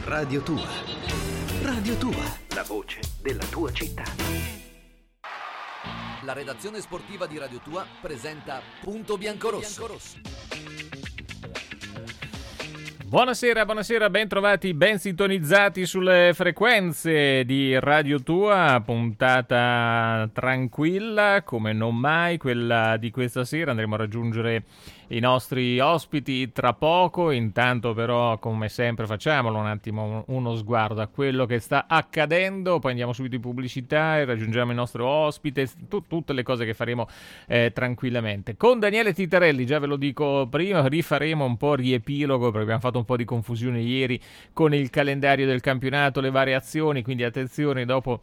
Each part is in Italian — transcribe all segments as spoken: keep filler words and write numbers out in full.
Radio Tua. Radio Tua, la voce della tua città. La redazione sportiva di Radio Tua presenta Punto Biancorosso. Buonasera, buonasera, ben trovati, ben sintonizzati sulle frequenze di Radio Tua, puntata tranquilla come non mai, quella di questa sera. Andremo a raggiungere i nostri ospiti tra poco, intanto però come sempre facciamolo un attimo uno sguardo a quello che sta accadendo, poi andiamo subito in pubblicità e raggiungiamo il nostro ospite, tu, tutte le cose che faremo eh, tranquillamente. Con Daniele Titarelli, già ve lo dico prima, rifaremo un po' riepilogo perché abbiamo fatto un po' di confusione ieri con il calendario del campionato, le variazioni, quindi attenzione, dopo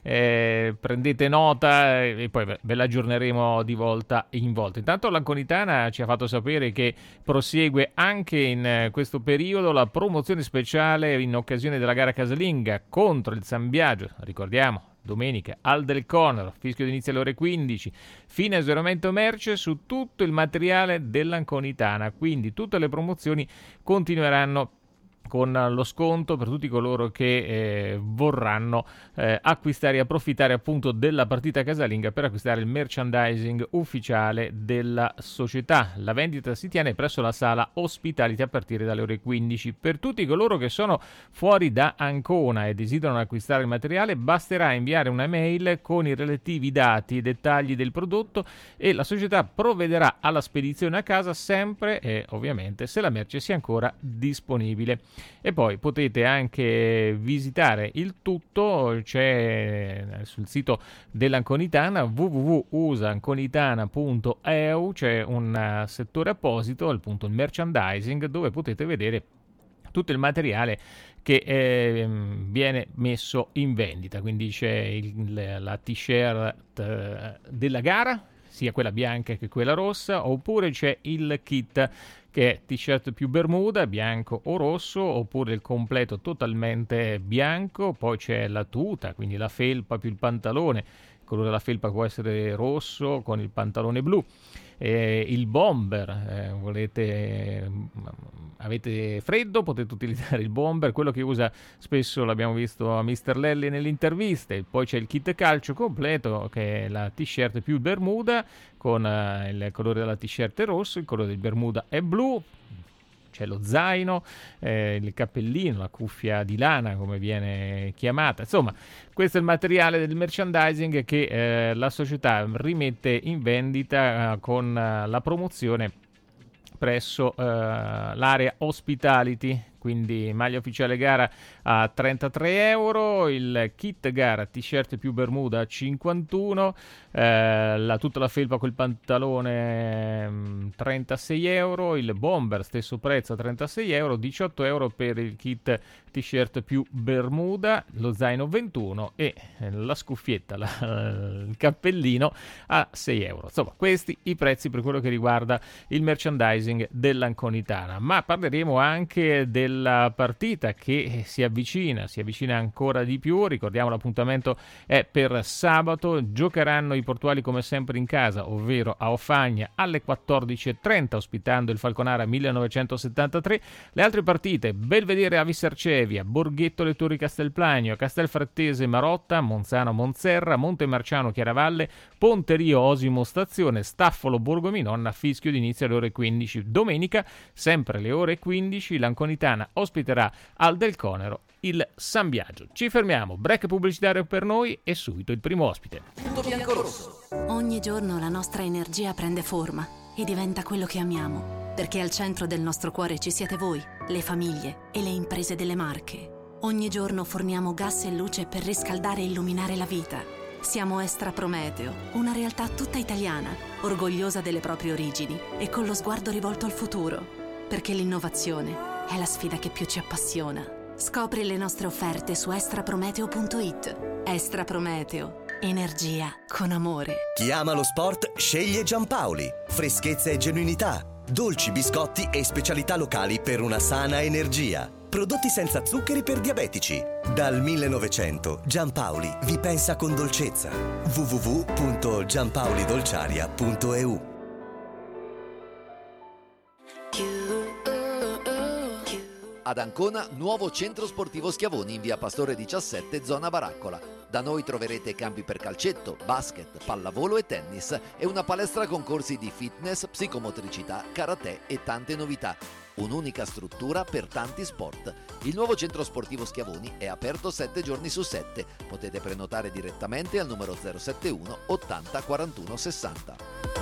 eh, prendete nota e poi ve la aggiorneremo di volta in volta. Intanto l'Anconitana ci ha fatto sapere che prosegue anche in questo periodo la promozione speciale in occasione della gara casalinga contro il San Biagio, ricordiamo domenica al Del Conero, fischio d'inizio alle ore quindici, fine esaurimento merce su tutto il materiale dell'Anconitana, quindi tutte le promozioni continueranno con lo sconto per tutti coloro che eh, vorranno eh, acquistare e approfittare appunto della partita casalinga per acquistare il merchandising ufficiale della società. La vendita si tiene presso la sala Hospitality a partire dalle ore quindici. Per tutti coloro che sono fuori da Ancona e desiderano acquistare il materiale, basterà inviare una mail con i relativi dati e dettagli del prodotto e la società provvederà alla spedizione a casa, sempre e ovviamente se la merce sia ancora disponibile. E poi potete anche visitare il tutto, c'è sul sito dell'Anconitana w w w punto u s a anconitana punto e u, c'è un settore apposito, appunto il merchandising, dove potete vedere tutto il materiale che eh, viene messo in vendita, quindi c'è il, la t-shirt eh, della gara, sia quella bianca che quella rossa, oppure c'è il kit che è t-shirt più bermuda, bianco o rosso, oppure il completo totalmente bianco, poi c'è la tuta, quindi la felpa più il pantalone, il colore della felpa può essere rosso con il pantalone blu, eh, il bomber, eh, volete, avete freddo, potete utilizzare il bomber, quello che usa spesso, l'abbiamo visto a mister Lelli nelle interviste. Poi c'è il kit calcio completo che è la t-shirt più bermuda con uh, il colore della t-shirt è rosso, il colore del bermuda è blu, c'è lo zaino, eh, il cappellino, la cuffia di lana come viene chiamata, insomma questo è il materiale del merchandising che eh, la società rimette in vendita uh, con uh, la promozione presso uh, l'area Hospitality, quindi maglia ufficiale gara a trentatré euro, il kit gara t-shirt più bermuda a cinquantuno, eh, la, tutta la felpa col pantalone mh, trentasei euro, il bomber stesso prezzo a trentasei euro, diciotto euro per il kit t-shirt più bermuda, lo zaino ventuno e la scuffietta, la, il cappellino a sei euro. Insomma, questi i prezzi per quello che riguarda il merchandising dell'Anconitana, ma parleremo anche del la partita che si avvicina, si avvicina ancora di più. Ricordiamo l'appuntamento è per sabato, giocheranno i portuali come sempre in casa, ovvero a Ofagna alle quattordici e trenta, ospitando il Falconara millenovecentosettantatré. Le altre partite: Belvedere Avis Arcevia, Borghetto Le Torri Castelplanio, Castelfrattese Marotta, Monzano Monzerra, Montemarciano Chiaravalle, Ponterio Osimo Stazione, Staffolo Borgominonna, fischio d'inizio alle ore quindici. Domenica, sempre alle ore quindici, l'Anconitana ospiterà al Del Conero il San Biagio. Ci fermiamo, break pubblicitario per noi e subito il primo ospite. Punto Biancorosso. Ogni giorno la nostra energia prende forma e diventa quello che amiamo, perché al centro del nostro cuore ci siete voi, le famiglie e le imprese delle Marche. Ogni giorno forniamo gas e luce per riscaldare e illuminare la vita. Siamo Estra Prometeo, una realtà tutta italiana, orgogliosa delle proprie origini e con lo sguardo rivolto al futuro, perché l'innovazione è la sfida che più ci appassiona. Scopri le nostre offerte su extra prometeo punto it. Estra Prometeo. Energia con amore. Chi ama lo sport sceglie Giampaoli. Freschezza e genuinità. Dolci, biscotti e specialità locali per una sana energia. Prodotti senza zuccheri per diabetici. Dal millenovecento Giampaoli vi pensa con dolcezza. w w w punto giampaolidolciaria punto e u. Ad Ancona, nuovo centro sportivo Schiavoni in via Pastore diciassette, zona Baraccola. Da noi troverete campi per calcetto, basket, pallavolo e tennis e una palestra con corsi di fitness, psicomotricità, karate e tante novità. Un'unica struttura per tanti sport. Il nuovo centro sportivo Schiavoni è aperto sette giorni su sette. Potete prenotare direttamente al numero zero settantuno ottanta quarantuno sessanta.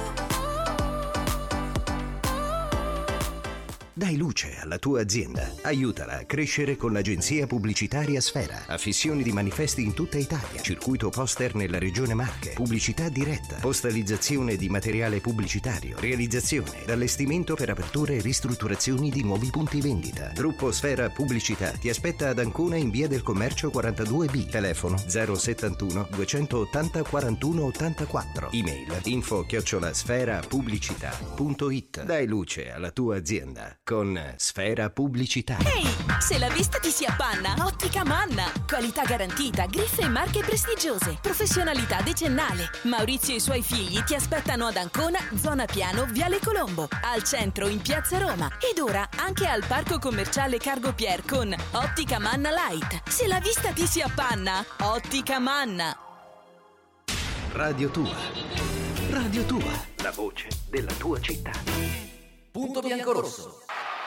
Dai luce alla tua azienda. Aiutala a crescere con l'agenzia pubblicitaria Sfera. Affissioni di manifesti in tutta Italia. Circuito poster nella regione Marche. Pubblicità diretta. Postalizzazione di materiale pubblicitario. Realizzazione ed allestimento per aperture e ristrutturazioni di nuovi punti vendita. Gruppo Sfera Pubblicità ti aspetta ad Ancona in via del Commercio quarantadue B. Telefono zero settantuno duecentottanta quarantuno ottantaquattro. Email info chiocciola sfera pubblicità punto it. Dai luce alla tua azienda con Sfera Pubblicità. Ehi, se la vista ti si appanna, Ottica Manna. Qualità garantita, griffe e marche prestigiose, professionalità decennale. Maurizio e i suoi figli ti aspettano ad Ancona, zona Piano, Viale Colombo, al centro in Piazza Roma ed ora anche al parco commerciale Cargo Pier con Ottica Manna Light. Se la vista ti si appanna, Ottica Manna. Radio Tua. Radio Tua, la voce della tua città. Punto bianco-rosso.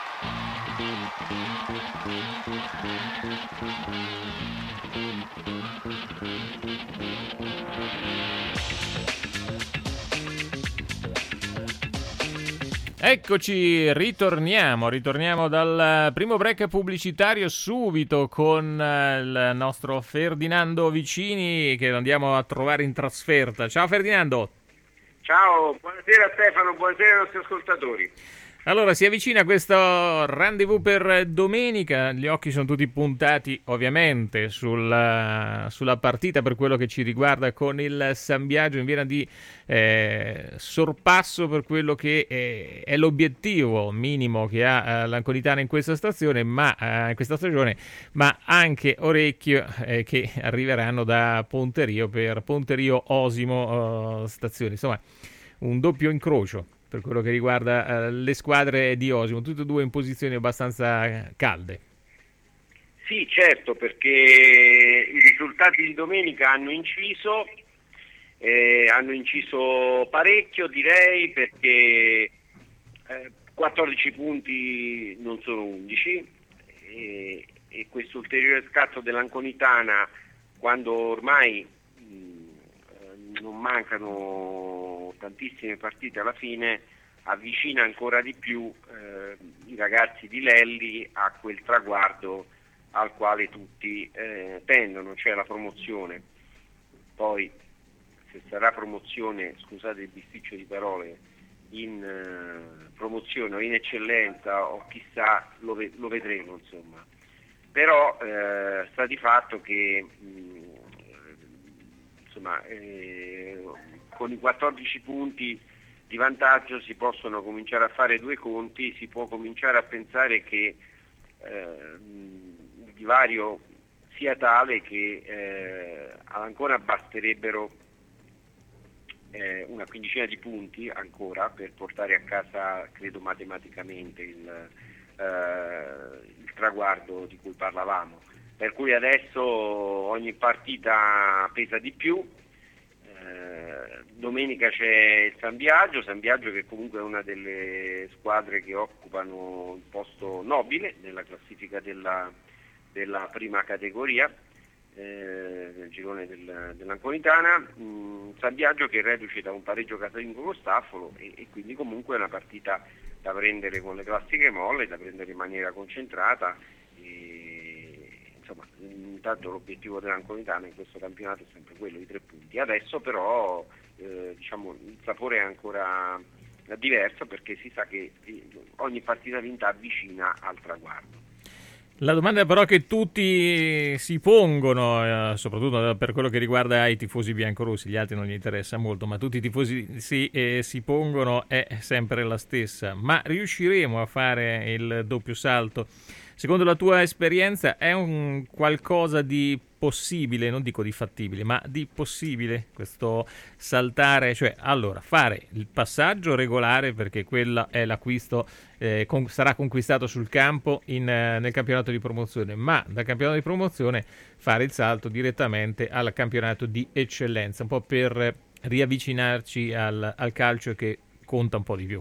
Eccoci, ritorniamo, ritorniamo dal primo break pubblicitario subito con il nostro Ferdinando Vicini che andiamo a trovare in trasferta. Ciao Ferdinando. Ciao, buonasera Stefano, buonasera ai nostri ascoltatori. Allora, si avvicina questo rendezvous per domenica, gli occhi sono tutti puntati ovviamente sulla, sulla partita per quello che ci riguarda con il San Biagio in vena di eh, sorpasso per quello che è, è l'obiettivo minimo che ha eh, l'Anconitana in questa stazione, ma eh, in questa stagione, ma anche orecchio eh, che arriveranno da Ponterio per Ponterio Osimo eh, stazione, insomma un doppio incrocio per quello che riguarda uh, le squadre di Osimo, tutte e due in posizioni abbastanza calde. Sì, certo, perché i risultati di domenica hanno inciso, eh, hanno inciso parecchio direi, perché eh, quattordici punti non sono undici e, e questo ulteriore scatto dell'Anconitana, quando ormai mh, non mancano tantissime partite alla fine, avvicina ancora di più eh, i ragazzi di Lelli a quel traguardo al quale tutti eh, tendono, cioè la promozione. Poi se sarà promozione, scusate il bisticcio di parole, in eh, promozione o in eccellenza o chissà, lo, ve- lo vedremo insomma. Però eh, sta di fatto che mh, insomma eh, con i quattordici punti di vantaggio si possono cominciare a fare due conti, si può cominciare a pensare che eh, il divario sia tale che eh, ancora basterebbero eh, una quindicina di punti ancora per portare a casa, credo matematicamente, il, eh, il traguardo di cui parlavamo. Per cui adesso ogni partita pesa di più. Eh, domenica c'è il San Biagio, San Biagio che comunque è una delle squadre che occupano un posto nobile nella classifica della, della prima categoria eh, nel girone del, dell'Anconitana. Mm, San Biagio che è reduce da un pareggio casalingo con Staffolo e, e quindi comunque è una partita da prendere con le classiche molle, da prendere in maniera concentrata. E, insomma, intanto l'obiettivo dell'Anconitana in questo campionato è sempre quello, i tre punti. Adesso però eh, diciamo, il sapore è ancora diverso, perché si sa che ogni partita vinta avvicina al traguardo. La domanda però che tutti si pongono, eh, soprattutto per quello che riguarda i tifosi biancorossi, gli altri non gli interessa molto, ma tutti i tifosi si, eh, si pongono è sempre la stessa. Ma riusciremo a fare il doppio salto secondo la tua esperienza è un qualcosa di possibile, non dico di fattibile, ma di possibile questo saltare, cioè allora fare il passaggio regolare, perché quello è l'acquisto, eh, con, sarà conquistato sul campo in, eh, nel campionato di promozione, ma dal campionato di promozione fare il salto direttamente al campionato di eccellenza, un po' per riavvicinarci al, al calcio che conta un po' di più.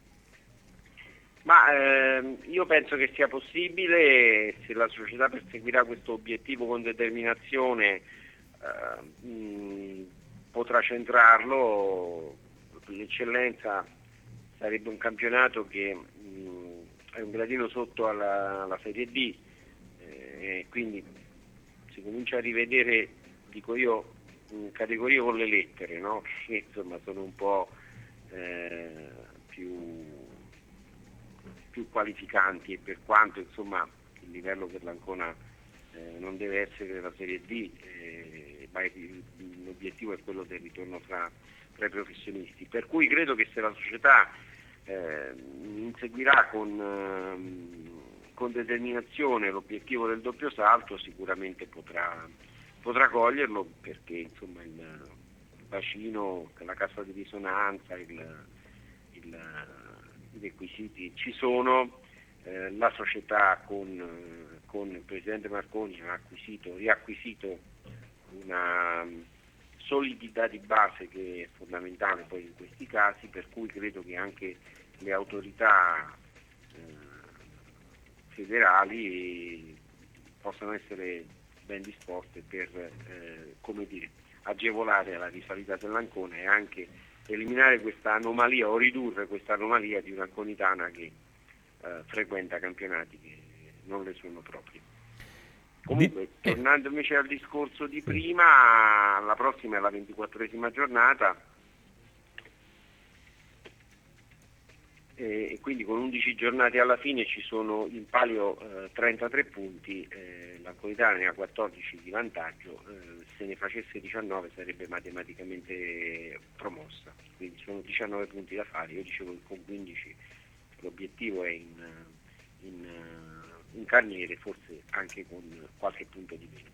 Ma ehm, io penso che sia possibile, se la società perseguirà questo obiettivo con determinazione, eh, mh, potrà centrarlo. L'eccellenza sarebbe un campionato che mh, è un gradino sotto alla, alla Serie D, eh, quindi si comincia a rivedere, dico io, in categorie con le lettere, no? Che insomma sono un po' eh, più più qualificanti, e per quanto insomma il livello per l'Ancona eh, non deve essere la Serie D, eh, ma il, l'obiettivo è quello del ritorno fra, fra i professionisti, per cui credo che se la società eh, inseguirà con, eh, con determinazione l'obiettivo del doppio salto, sicuramente potrà, potrà coglierlo, perché insomma il, il bacino, la cassa di risonanza, il, il i requisiti ci sono, eh, la società con, eh, con il presidente Marconi ha acquisito, riacquisito una solidità di base che è fondamentale poi in questi casi, per cui credo che anche le autorità eh, federali possano essere ben disposte per eh, come dire, agevolare la risalita dell'Ancona e anche eliminare questa anomalia o ridurre questa anomalia di un'anconitana che eh, frequenta campionati che non le sono propri. Comunque, di... tornando invece al discorso di prima, la prossima è la ventiquattresima giornata e quindi con undici giornate alla fine ci sono in palio eh, trentatré punti, eh, l'Anconitana ne ha quattordici di vantaggio, eh, se ne facesse diciannove sarebbe matematicamente promossa, quindi sono diciannove punti da fare. Io dicevo che con quindici l'obiettivo è in, in, in carniere, forse anche con qualche punto di meno.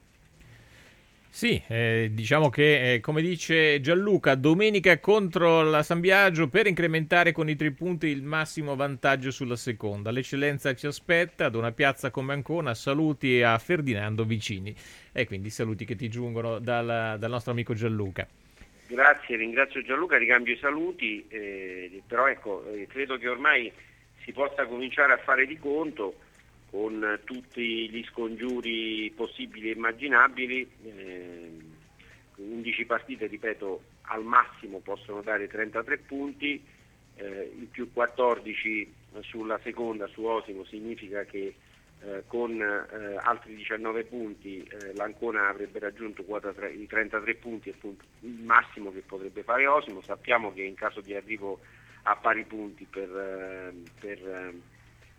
Sì, eh, diciamo che eh, come dice Gianluca, domenica contro la San Biagio per incrementare con i tre punti il massimo vantaggio sulla seconda. L'eccellenza ci aspetta ad una piazza come Ancona. Saluti a Ferdinando Vicini, e quindi saluti che ti giungono dal, dal nostro amico Gianluca. Grazie, ringrazio Gianluca, ricambio i saluti, eh, però ecco, eh, credo che ormai si possa cominciare a fare di conto con tutti gli scongiuri possibili e immaginabili. eh, undici partite, ripeto, al massimo possono dare trentatré punti, eh, il più quattordici sulla seconda su Osimo significa che eh, con eh, altri diciannove punti eh, l'Ancona avrebbe raggiunto quota tre, i trentatré punti, appunto il massimo che potrebbe fare Osimo. Sappiamo che in caso di arrivo a pari punti per, eh, per eh,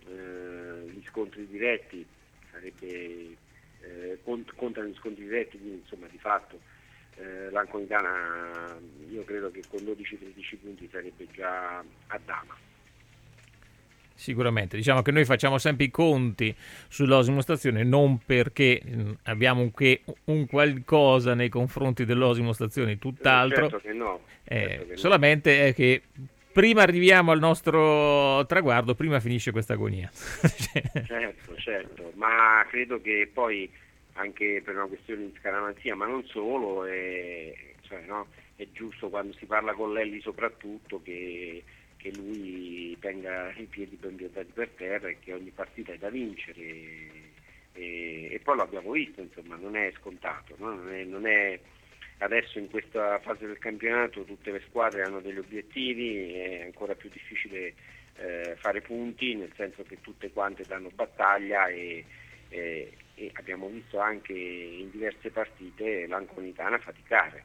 Uh, gli scontri diretti sarebbe eh, cont- contano gli scontri diretti, quindi insomma di fatto eh, l'Anconitana io credo che con dodici tredici punti sarebbe già a dama. Sicuramente, diciamo che noi facciamo sempre i conti sull'Osimo Stazione non perché mh, abbiamo un, che, un qualcosa nei confronti dell'Osimo Stazione, tutt'altro, certo che no, eh, certo che solamente no. È che prima arriviamo al nostro traguardo, prima finisce questa agonia. Certo, certo, ma credo che poi anche per una questione di scaramanzia, ma non solo, è, cioè, no, è giusto quando si parla con Lelli soprattutto che, che lui tenga i piedi ben piantati per terra e che ogni partita è da vincere e, e, e poi lo abbiamo visto, insomma, non è scontato, no? non, è, non è adesso in questa fase del campionato tutte le squadre hanno degli obiettivi, è ancora più difficile eh, fare punti, nel senso che tutte quante danno battaglia e, e, e abbiamo visto anche in diverse partite l'Anconitana faticare.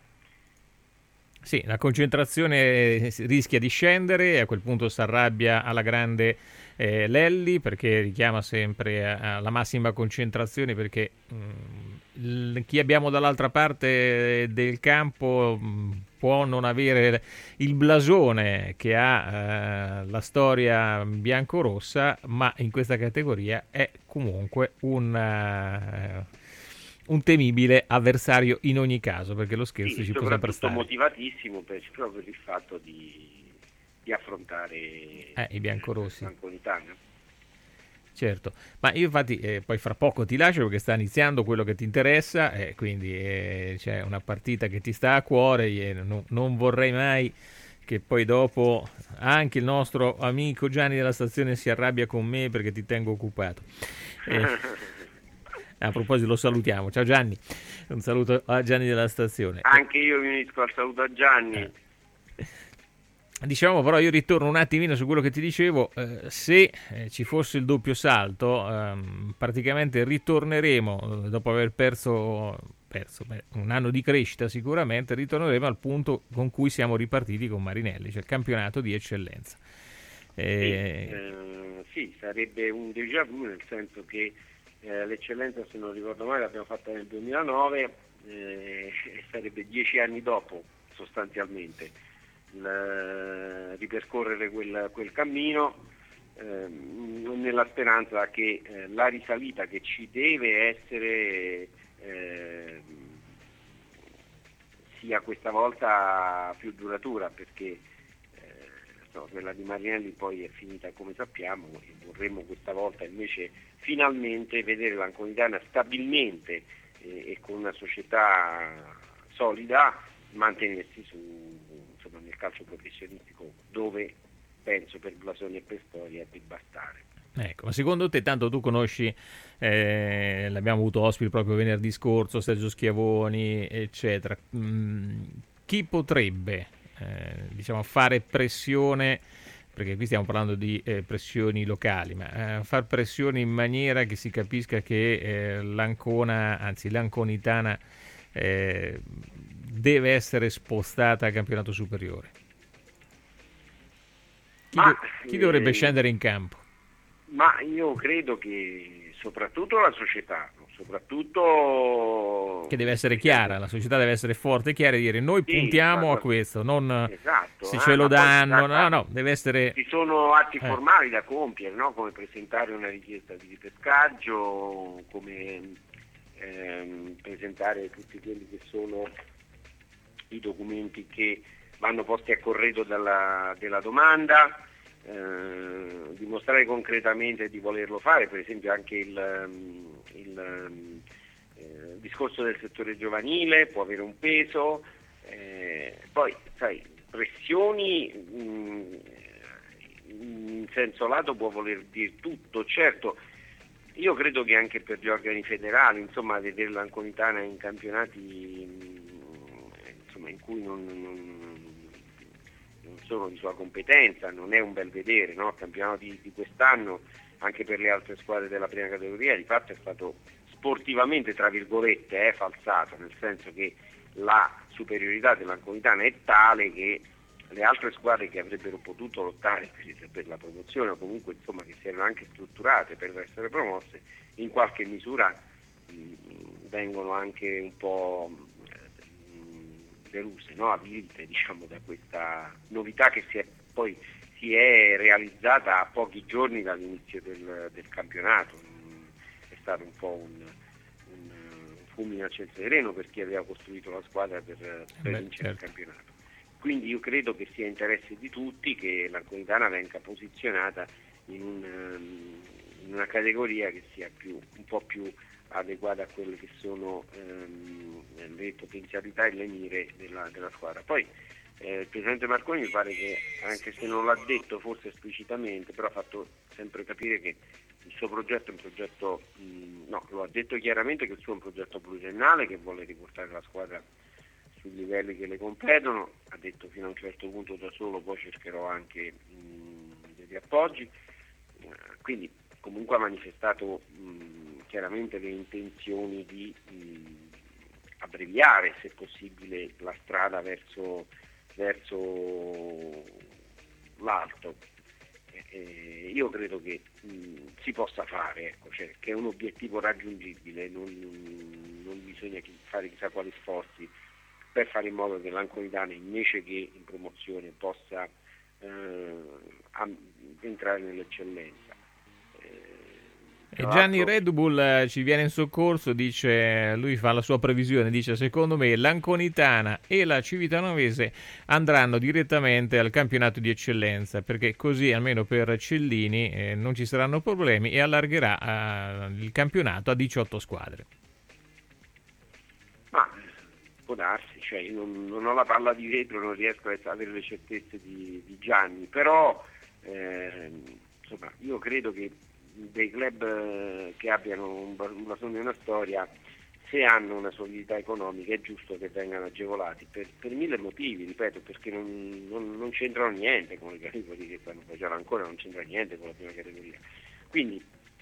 Sì, la concentrazione rischia di scendere e a quel punto si arrabbia alla grande eh, Lelli, perché richiama sempre alla massima concentrazione, perché mh, l- chi abbiamo dall'altra parte del campo mh, può non avere il blasone che ha eh, la storia biancorossa, ma in questa categoria è comunque un, uh, un temibile avversario in ogni caso, perché lo scherzo sì, ci può sempre stare. Motivatissimo per, proprio per il fatto di, di affrontare eh, i biancorossi. l'Anconitana. Certo, ma io infatti eh, poi fra poco ti lascio perché sta iniziando quello che ti interessa, e eh, quindi eh, c'è una partita che ti sta a cuore, e no, non vorrei mai che poi dopo anche il nostro amico Gianni della stazione si arrabbia con me perché ti tengo occupato. Eh, a proposito lo salutiamo, ciao Gianni, un saluto a Gianni della stazione. Anche io mi unisco al saluto a Gianni. Eh. Diciamo, però io ritorno un attimino su quello che ti dicevo, eh, se eh, ci fosse il doppio salto, ehm, praticamente ritorneremo, eh, dopo aver perso, perso beh, un anno di crescita sicuramente, ritorneremo al punto con cui siamo ripartiti con Marinelli, cioè il campionato di eccellenza. Eh... Sì, eh, sì, sarebbe un déjà vu, nel senso che eh, l'eccellenza, se non ricordo male, l'abbiamo fatta nel duemilanove, eh, e sarebbe dieci anni dopo sostanzialmente. Il, ripercorrere quel, quel cammino eh, nella speranza che eh, la risalita che ci deve essere eh, sia questa volta più duratura, perché eh, no, quella di Marinelli poi è finita come sappiamo, e vorremmo questa volta invece finalmente vedere l'Anconitana stabilmente eh, e con una società solida mantenersi su insomma, nel calcio professionistico, dove penso per blasone e per storia di bastare. Ecco, ma secondo te, tanto tu conosci, eh, l'abbiamo avuto ospite proprio venerdì scorso, Sergio Schiavoni, eccetera, mm, chi potrebbe eh, diciamo fare pressione, perché qui stiamo parlando di eh, pressioni locali, ma eh, far pressione in maniera che si capisca che eh, l'Ancona, anzi l'Anconitana eh, deve essere spostata al campionato superiore? Chi, ma, do- chi dovrebbe eh, scendere in campo? Ma io credo che soprattutto la società, soprattutto... Che deve essere chiara, la società deve essere forte e chiara e dire noi sì, puntiamo ma, a questo, non esatto, se eh, ce lo danno, no, no, deve essere... Ci sono atti eh. formali da compiere, no? Come presentare una richiesta di ripescaggio, come ehm, presentare tutti quelli che sono i documenti che vanno posti a corredo dalla, della domanda, eh, dimostrare concretamente di volerlo fare, per esempio anche il, il eh, discorso del settore giovanile può avere un peso, eh, poi sai, pressioni mh, in senso lato può voler dire tutto, certo. Io credo che anche per gli organi federali, insomma, vedere l'Anconitana in campionati insomma, in cui non, non, non sono di sua competenza, non è un bel vedere, no? Il campionato di, di quest'anno, anche per le altre squadre della prima categoria, di fatto è stato sportivamente, tra virgolette, è falsato, nel senso che la superiorità dell'Anconitana è tale che le altre squadre che avrebbero potuto lottare per, per la promozione, o comunque insomma che si erano anche strutturate per essere promosse, in qualche misura mh, vengono anche un po' mh, deluse, no? Avvilite, diciamo, da questa novità che si è poi si è realizzata a pochi giorni dall'inizio del, del campionato. Mh, è stato un po' un, un, un fulmine a ciel sereno per chi aveva costruito la squadra per, per Beh, vincere certo. il campionato. Quindi io credo che sia interesse di tutti che l'Anconitana venga posizionata in, un, in una categoria che sia più, un po' più adeguata a quelle che sono ehm, le potenzialità e le mire della, della squadra. Poi eh, il Presidente Marconi mi pare che, anche se non l'ha detto forse esplicitamente, però ha fatto sempre capire che il suo progetto è un progetto, mh, no, lo ha detto chiaramente che il suo è un progetto pluriennale, che vuole riportare la squadra sui livelli che le competono, ha detto fino a un certo punto da solo, poi cercherò anche mh, degli appoggi, uh, quindi comunque ha manifestato mh, chiaramente le intenzioni di mh, abbreviare, se possibile, la strada verso, verso l'alto. Eh, io credo che mh, si possa fare, ecco, cioè, che è un obiettivo raggiungibile, non, non bisogna fare chissà quali sforzi per fare in modo che l'Anconitana, invece che in promozione, possa eh, am- entrare nell'eccellenza. E Gianni Red Bull eh, ci viene in soccorso, dice, lui fa la sua previsione, dice secondo me l'Anconitana e la Civitanovese andranno direttamente al campionato di eccellenza, perché così almeno per Cellini eh, non ci saranno problemi e allargherà eh, il campionato a diciotto squadre. Ma può darsi, cioè io non, non ho la palla di vetro, non riesco a avere le certezze di, di Gianni, però eh, insomma io credo che dei club che abbiano un blasone e una storia, se hanno una solidità economica è giusto che vengano agevolati per, per mille motivi, ripeto, perché non, non, non c'entrano niente con i categorie che stanno facendo ancora, non c'entra niente con la prima categoria, quindi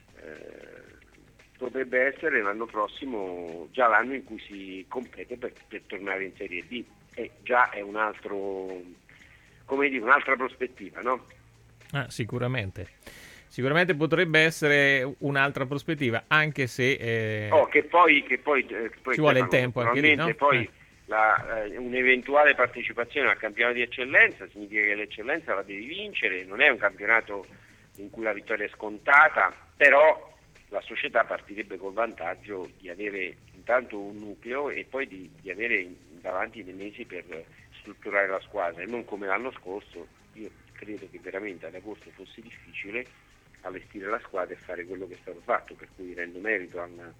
eh, dovrebbe essere l'anno prossimo già l'anno in cui si compete per, per tornare in Serie D, e già è un altro, come dire, un'altra prospettiva, no? Ah, sicuramente. Sicuramente potrebbe essere un'altra prospettiva, anche se eh, oh, che poi, che poi, eh, poi ci vuole il tempo anche lì, no? Poi eh. la, eh, un'eventuale partecipazione al campionato di eccellenza significa che l'eccellenza la devi vincere, non è un campionato in cui la vittoria è scontata, però la società partirebbe col vantaggio di avere intanto un nucleo e poi di, di avere davanti dei mesi per strutturare la squadra, e non come l'anno scorso. Io credo che veramente ad agosto fosse difficile allestire la squadra e fare quello che è stato fatto, per cui rendo merito al,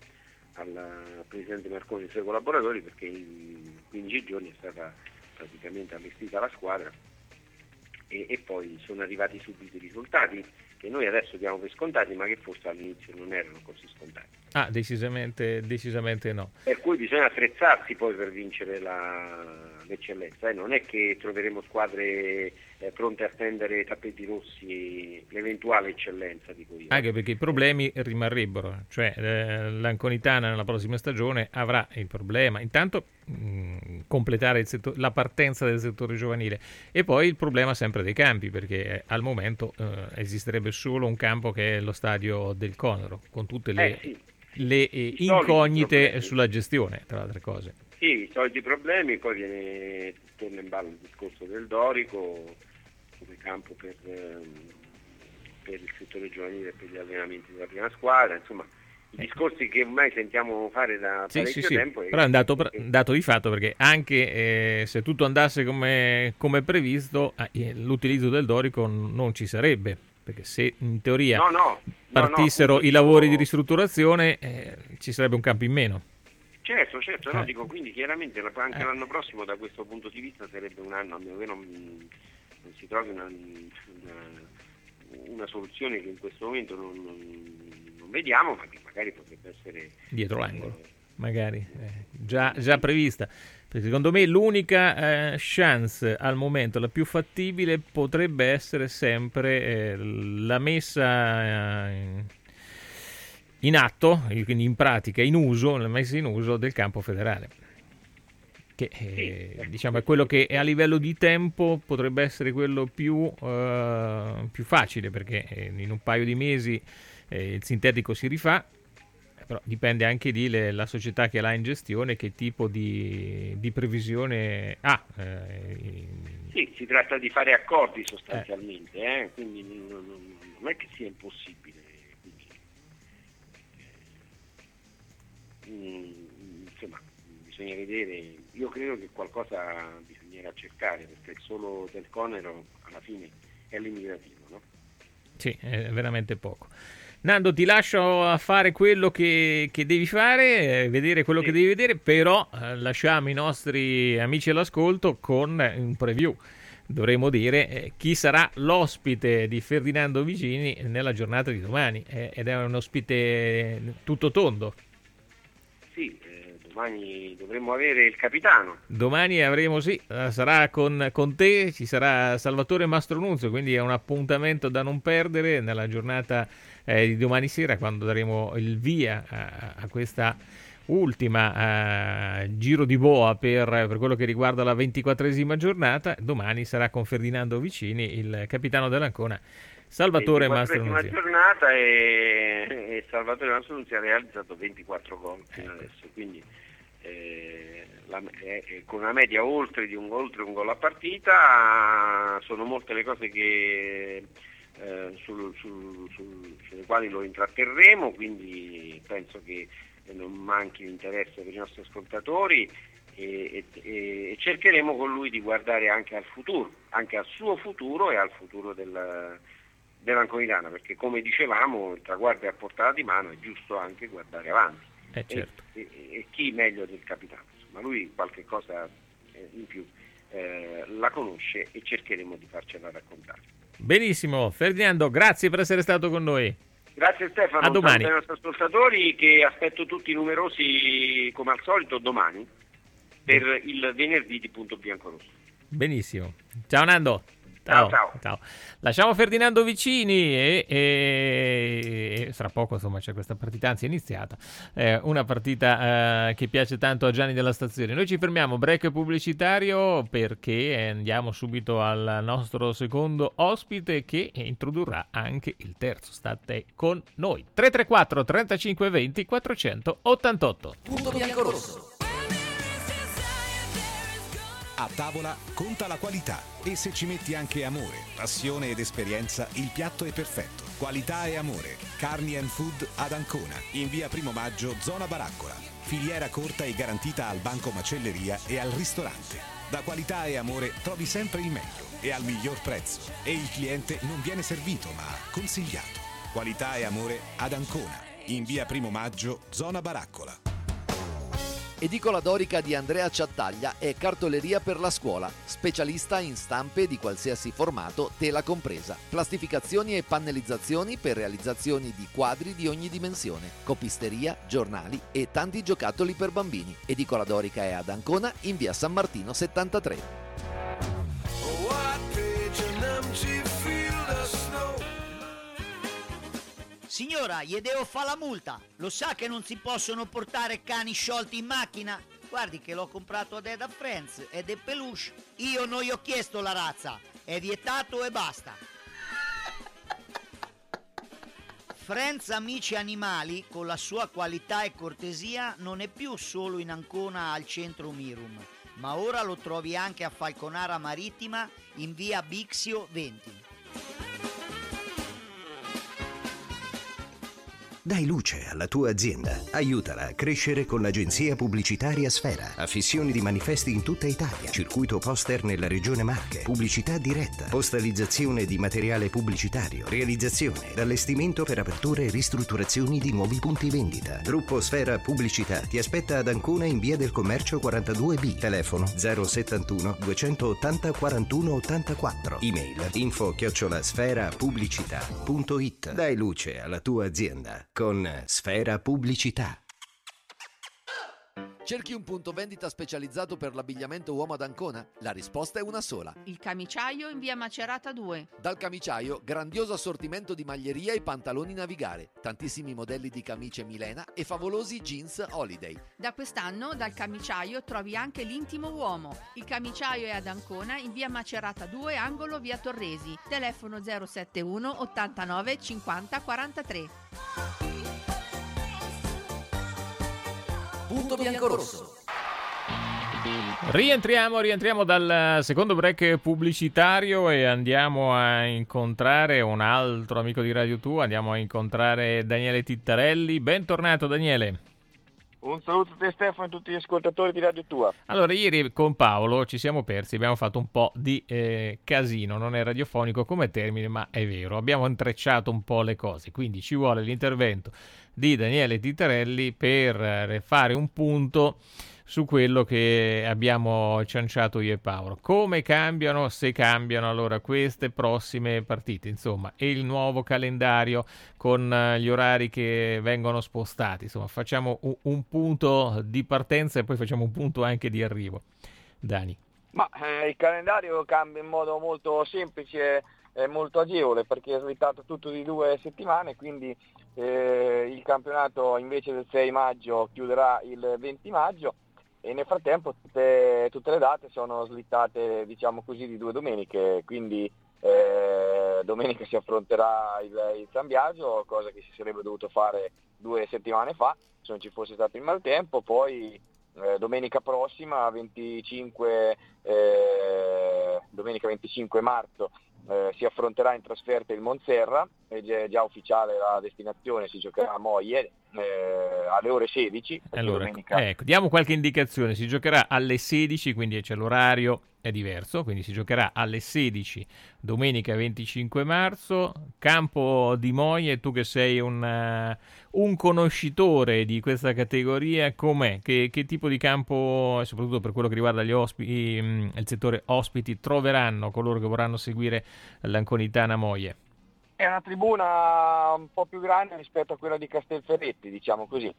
al presidente Marconi e ai suoi collaboratori, perché in quindici giorni è stata praticamente allestita la squadra e, e poi sono arrivati subito i risultati che noi adesso diamo per scontati, ma che forse all'inizio non erano così scontati. Ah, decisamente, decisamente no. Per cui bisogna attrezzarsi poi per vincere la, l'eccellenza, eh? Non è che troveremo squadre eh, pronte a stendere tappeti rossi l'eventuale eccellenza, dico io. Anche perché i problemi rimarrebbero, cioè eh, l'Anconitana nella prossima stagione avrà il problema, intanto mh, completare il settor- la partenza del settore giovanile, e poi il problema sempre dei campi, perché eh, al momento eh, esisterebbe solo un campo che è lo stadio del Conero, con tutte le... Eh, sì. le eh, incognite sulla gestione, tra le altre cose. Sì, i soliti problemi, poi viene, torna in ballo il discorso del Dorico come campo per, per il settore giovanile e per gli allenamenti della prima squadra, insomma i discorsi che ormai sentiamo fare da sì, parecchio sì, sì. tempo. Però è un dato, dato di fatto, perché anche eh, se tutto andasse come, come previsto, eh, l'utilizzo del Dorico non ci sarebbe, perché se in teoria no, no, partissero no, no, i lavori di ristrutturazione eh, ci sarebbe un campo in meno. Certo, certo, eh. no, dico, quindi chiaramente anche eh. l'anno prossimo da questo punto di vista sarebbe un anno, a meno che non, non si trovi una, una, una soluzione che in questo momento non, non, non vediamo, ma che magari potrebbe essere dietro l'angolo, eh, magari eh, già, già prevista. Perché secondo me l'unica eh, chance al momento, la più fattibile, potrebbe essere sempre eh, la messa eh, in, in atto, quindi in pratica, in uso, la messa in uso del campo federale, che eh, diciamo è quello che a livello di tempo potrebbe essere quello più, eh, più facile, perché eh, in un paio di mesi eh, il sintetico si rifà. Però dipende anche lì le, la società che l'ha in gestione, che tipo di, di previsione ha. Eh, sì, si tratta di fare accordi sostanzialmente, eh. Eh, quindi non, non è che sia impossibile. Quindi, eh, insomma, bisogna vedere, io credo che qualcosa bisognerà cercare, perché il solo del Conero alla fine è limitativo, no? Sì, è veramente poco. Nando, ti lascio a fare quello che, che devi fare, eh, vedere quello sì. che devi vedere, però eh, lasciamo i nostri amici all'ascolto con un preview. Dovremmo dire eh, chi sarà l'ospite di Ferdinando Vigini nella giornata di domani, eh, ed è un ospite tutto tondo. Sì, eh, domani dovremmo avere il capitano. Domani avremo, sì, sarà con, con te, ci sarà Salvatore Mastronunzio, quindi è un appuntamento da non perdere nella giornata eh, di domani sera, quando daremo il via a, a questa ultima uh, giro di boa per, per quello che riguarda la ventiquattresima giornata. Domani sarà con Ferdinando Vicini il capitano dell'Ancona, Salvatore Mastronunzio. La giornata e, e Salvatore Mastronunzio ha realizzato ventiquattro gol fino ecco. adesso, quindi eh, la, eh, con una media oltre di un, oltre un gol a partita. Sono molte le cose che, eh, sul, sul, sul, sulle quali lo intratterremo, quindi penso che non manchi l'interesse per i nostri ascoltatori e, e, e cercheremo con lui di guardare anche al futuro, anche al suo futuro e al futuro del, dell'Anconitana, perché come dicevamo il traguardo è a portata di mano, è giusto anche guardare avanti. Eh, certo. e, e, e chi meglio del capitano, insomma lui qualche cosa in più eh, la conosce e cercheremo di farcela raccontare. Benissimo, Ferdinando, grazie per essere stato con noi. Grazie Stefano, a domani. Ai nostri ascoltatori, che aspetto tutti numerosi come al solito domani per il venerdì di Punto Biancorosso. Benissimo, ciao Nando. Ciao, ciao. ciao. Lasciamo Ferdinando vicini e, e, e fra poco insomma c'è questa partita, anzi è iniziata, eh, una partita eh, che piace tanto a Gianni della Stazione. Noi ci fermiamo, break pubblicitario, perché andiamo subito al nostro secondo ospite che introdurrà anche il terzo. State con noi. tre tre quattro trentacinque venti quattrocentottantotto. Punto Biancorosso. A tavola conta la qualità e se ci metti anche amore, passione ed esperienza, il piatto è perfetto. Qualità e amore. Carni and Food ad Ancona, in via Primo Maggio, zona Baraccola. Filiera corta e garantita al banco macelleria e al ristorante. Da Qualità e Amore trovi sempre il meglio e al miglior prezzo. E il cliente non viene servito ma consigliato. Qualità e Amore ad Ancona, in via Primo Maggio, zona Baraccola. Edicola Dorica di Andrea Ciattaglia è cartoleria per la scuola, specialista in stampe di qualsiasi formato, tela compresa, plastificazioni e pannellizzazioni per realizzazioni di quadri di ogni dimensione, copisteria, giornali e tanti giocattoli per bambini. Edicola Dorica è ad Ancona in via San Martino settantatré. Signora, gli devo fare la multa. Lo sa che non si possono portare cani sciolti in macchina? Guardi che l'ho comprato ad Eda Friends ed è peluche. Io non gli ho chiesto la razza. È vietato e basta. Friends Amici Animali, con la sua qualità e cortesia, non è più solo in Ancona al centro Mirum, ma ora lo trovi anche a Falconara Marittima in via Bixio venti. Dai luce alla tua azienda. Aiutala a crescere con l'agenzia pubblicitaria Sfera. Affissioni di manifesti in tutta Italia. Circuito poster nella regione Marche. Pubblicità diretta. Postalizzazione di materiale pubblicitario. Realizzazione ed allestimento per aperture e ristrutturazioni di nuovi punti vendita. Gruppo Sfera Pubblicità ti aspetta ad Ancona in via del Commercio quarantadue B. Telefono zero settantuno duecentottanta quarantuno ottantaquattro. Email info chiocciola sfera pubblicità punto it. Dai luce alla tua azienda con Sfera Pubblicità. Cerchi un punto vendita specializzato per l'abbigliamento uomo ad Ancona? La risposta è una sola. Il Camiciaio in via Macerata due. Dal Camiciaio, grandioso assortimento di maglieria e pantaloni Navigare, tantissimi modelli di camicie Milena e favolosi jeans Holiday. Da quest'anno dal Camiciaio trovi anche l'intimo uomo. Il Camiciaio è ad Ancona in via Macerata due, angolo via Torresi. Telefono zero settantuno ottantanove cinquanta quarantatré. Punto Biancorosso. Rientriamo, rientriamo dal secondo break pubblicitario e andiamo a incontrare un altro amico di Radio Tua, andiamo a incontrare Daniele Tittarelli. Bentornato Daniele. Un saluto a te Stefano e a tutti gli ascoltatori di Radio Tua. Allora, ieri con Paolo ci siamo persi, abbiamo fatto un po' di eh, casino, non è radiofonico come termine, ma è vero, abbiamo intrecciato un po' le cose, quindi ci vuole l'intervento di Daniele Tittarelli per fare un punto su quello che abbiamo cianciato io e Paolo. Come cambiano, se cambiano, allora queste prossime partite, insomma, e il nuovo calendario con gli orari che vengono spostati. Insomma, facciamo un, un punto di partenza e poi facciamo un punto anche di arrivo. Dani. Ma eh, il calendario cambia in modo molto semplice e molto agevole, perché è slittato tutto di due settimane, quindi eh, il campionato invece del sei maggio chiuderà il venti maggio. E nel frattempo tutte, tutte le date sono slittate, diciamo così, di due domeniche, quindi eh, domenica si affronterà il, il San Biagio, cosa che si sarebbe dovuto fare due settimane fa se non ci fosse stato il maltempo, poi eh, domenica prossima, venticinque, eh, domenica venticinque marzo, eh, si affronterà in trasferta il Monserra, è già ufficiale la destinazione, si giocherà a Moie eh, alle ore sedici. Allora, domenica... ecco, diamo qualche indicazione, si giocherà alle sedici, quindi c'è l'orario è diverso, quindi si giocherà alle sedici domenica venticinque marzo, campo di Moie. Tu che sei un, uh, un conoscitore di questa categoria, com'è? Che, che tipo di campo, soprattutto per quello che riguarda gli ospiti, mh, il settore ospiti, troveranno coloro che vorranno seguire l'Anconitana Moie? È una tribuna un po' più grande rispetto a quella di Castelferretti, diciamo così.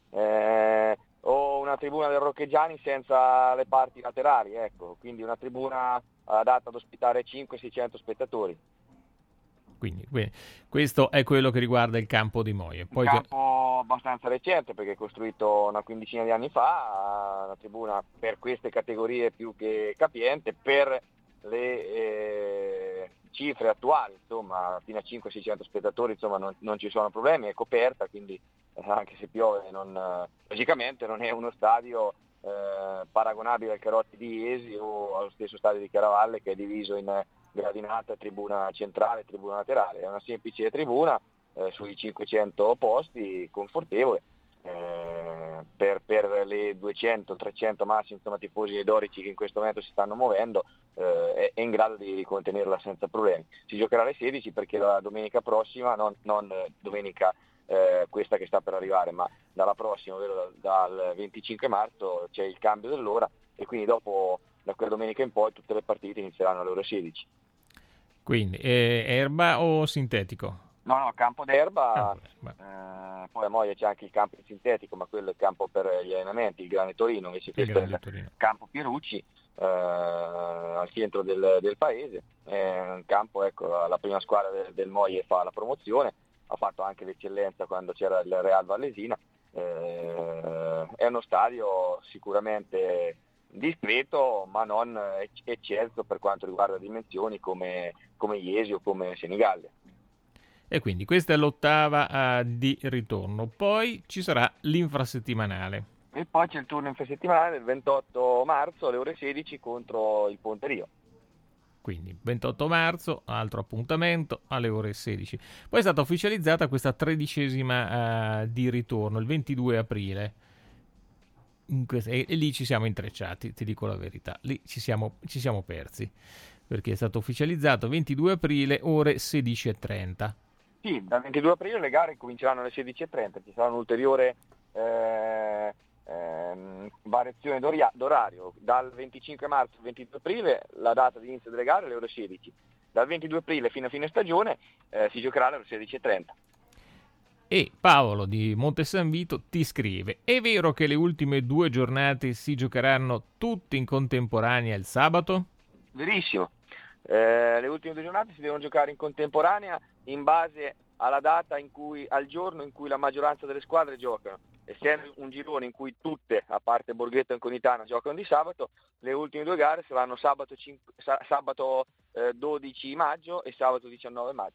Eh, o una tribuna del Roccheggiani senza le parti laterali, ecco, quindi una tribuna adatta ad ospitare cinquecento seicento spettatori. Quindi, quindi questo è quello che riguarda il campo di Moie. Poi un campo abbastanza recente perché è costruito una quindicina di anni fa, una tribuna per queste categorie più che capiente, per le eh, cifre attuali, insomma fino a cinquecento seicento spettatori, insomma non, non ci sono problemi, è coperta, quindi anche se piove non, logicamente non è uno stadio eh, paragonabile al Carotti di Iesi o allo stesso stadio di Chiaravalle, che è diviso in gradinata, tribuna centrale e tribuna laterale. È una semplice tribuna eh, sui cinquecento posti, confortevole, eh, per, per le duecento trecento massimi, insomma, tifosi e dorici che in questo momento si stanno muovendo, eh, è, è in grado di contenerla senza problemi. Si giocherà alle sedici perché la domenica prossima, non, non domenica Eh, questa che sta per arrivare, ma dalla prossima, ovvero dal, dal venticinque marzo, c'è il cambio dell'ora e quindi dopo, da quella domenica in poi, tutte le partite inizieranno alle ore sedici. Quindi eh, erba o sintetico? No, no, campo d'erba, ah, eh, poi a Moia c'è anche il campo sintetico, ma quello è il campo per gli allenamenti, il Grande Torino, invece questo è il campo Pierucci, eh, al centro del, del paese. È un campo, ecco, la prima squadra del, del Moia fa la promozione, ha fatto anche l'eccellenza quando c'era il Real Vallesina, eh, è uno stadio sicuramente discreto ma non eccelso per quanto riguarda dimensioni come, come Iesi o come Senigallia. E quindi questa è l'ottava uh, di ritorno, poi ci sarà l'infrasettimanale. E poi c'è il turno infrasettimanale il ventotto marzo alle ore sedici contro il Ponterio. Quindi ventotto marzo, altro appuntamento alle ore sedici. Poi è stata ufficializzata questa tredicesima uh, di ritorno, il ventidue aprile. In questa, e, e lì ci siamo intrecciati, ti dico la verità. Lì ci siamo, ci siamo persi, perché è stato ufficializzato ventidue aprile, ore sedici e trenta. Sì, dal ventidue aprile le gare cominceranno alle sedici e trenta, ci sarà un'ulteriore eh, eh, variazione d'orario. Dal venticinque marzo al ventidue aprile la data di inizio delle gare alle ore sedici. Dal ventidue aprile fino a fine stagione eh, si giocherà alle ore sedici e trenta. E Paolo di Monte San Vito ti scrive: è vero che le ultime due giornate si giocheranno tutte in contemporanea il sabato? Verissimo. Eh, le ultime due giornate si devono giocare in contemporanea in base alla data in cui, al giorno in cui la maggioranza delle squadre giocano. Essendo un girone in cui tutte, a parte Borghetto e Anconitana, giocano di sabato, le ultime due gare saranno sabato, cinque, sabato eh, dodici maggio e sabato diciannove maggio.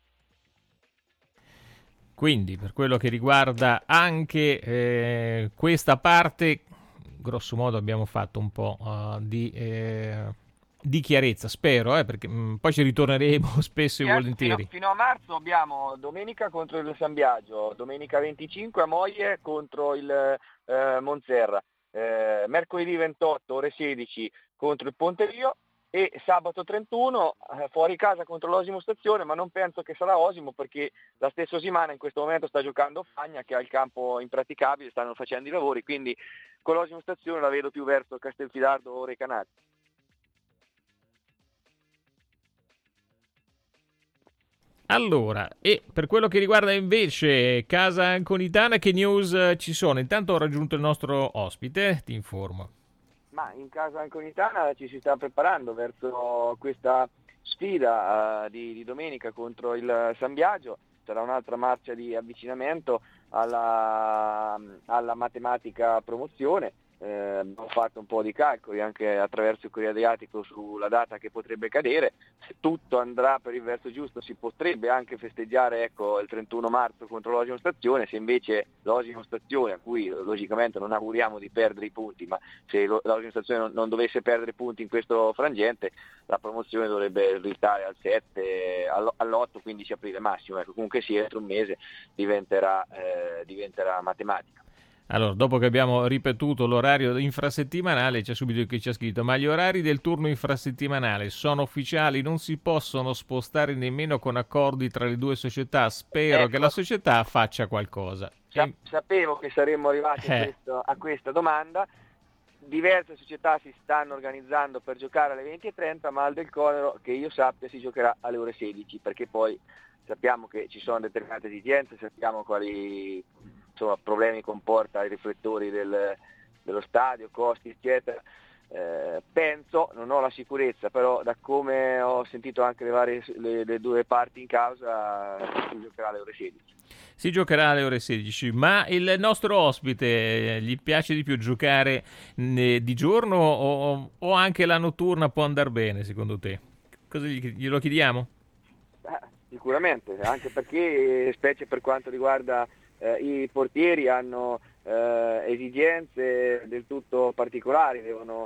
Quindi per quello che riguarda anche eh, questa parte, grosso modo abbiamo fatto un po' uh, di... Eh... di chiarezza, spero, eh, perché mh, poi ci ritorneremo spesso e certo, volentieri. Fino, fino a marzo abbiamo domenica contro il San Biagio, domenica venticinque a Moie contro il eh, Monserra, eh, mercoledì ventotto ore sedici contro il Ponterio e sabato trentuno eh, fuori casa contro l'Osimo Stazione, ma non penso che sarà Osimo perché la stessa Osimana in questo momento sta giocando Fagna, che ha il campo impraticabile, stanno facendo i lavori, quindi con l'Osimo Stazione la vedo più verso Castelfidardo o Recanati. Allora, e per quello che riguarda invece Casa Anconitana, che news ci sono? Intanto ho raggiunto il nostro ospite, ti informo. Ma in Casa Anconitana ci si sta preparando verso questa sfida uh, di, di domenica contro il San Biagio. Sarà un'altra marcia di avvicinamento alla, alla matematica promozione. eh, abbiamo fatto un po' di calcoli anche attraverso il Corriere Adriatico sulla data che potrebbe cadere. Se tutto andrà per il verso giusto si potrebbe anche festeggiare, ecco, il trentuno marzo contro l'Osimo Stazione. Se invece l'Osimo Stazione, a cui logicamente non auguriamo di perdere i punti, ma se l'Osimo Stazione non, non dovesse perdere punti in questo frangente, la promozione dovrebbe slittare al sette, all'otto quindici aprile massimo, ecco, comunque sì, entro un mese diventerà, eh, diventerà matematica. Allora, dopo che abbiamo ripetuto l'orario infrasettimanale, c'è subito chi ci ha scritto: ma gli orari del turno infrasettimanale sono ufficiali, non si possono spostare nemmeno con accordi tra le due società? Spero ecco, che la società faccia qualcosa. Sa- sapevo che saremmo arrivati Eh. a, questo, a questa domanda. Diverse società si stanno organizzando per giocare alle venti e trenta, ma al Del Conero, che io sappia, si giocherà alle ore sedici, perché poi sappiamo che ci sono determinate esigenze, sappiamo quali, insomma, problemi comporta i riflettori del, dello stadio, costi eccetera. Eh, penso, non ho la sicurezza, però da come ho sentito anche le varie le, le due parti in causa, si giocherà alle ore sedici. Si giocherà alle ore sedici, ma il nostro ospite gli piace di più giocare mh, di giorno o, o anche la notturna può andare bene secondo te? Cosa gli, glielo chiediamo? Eh, sicuramente, anche perché specie per quanto riguarda eh, i portieri hanno eh, esigenze del tutto particolari, devono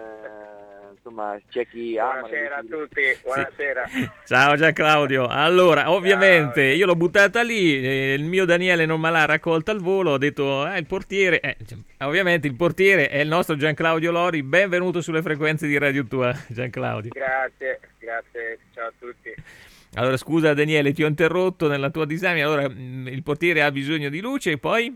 eh, insomma, c'è chi ama. Buonasera a tutti, buonasera. Sì. Ciao Gian Claudio. Allora, ovviamente Ciao. Io l'ho buttata lì, eh, il mio Daniele non me l'ha raccolta al volo, ho detto eh, il portiere, eh, ovviamente il portiere è il nostro Gian Claudio Lori. Benvenuto sulle frequenze di Radio Tua, Gian Claudio. Grazie, grazie, ciao a tutti. Allora, scusa Daniele, ti ho interrotto nella tua disamina. Allora, il portiere ha bisogno di luce e poi?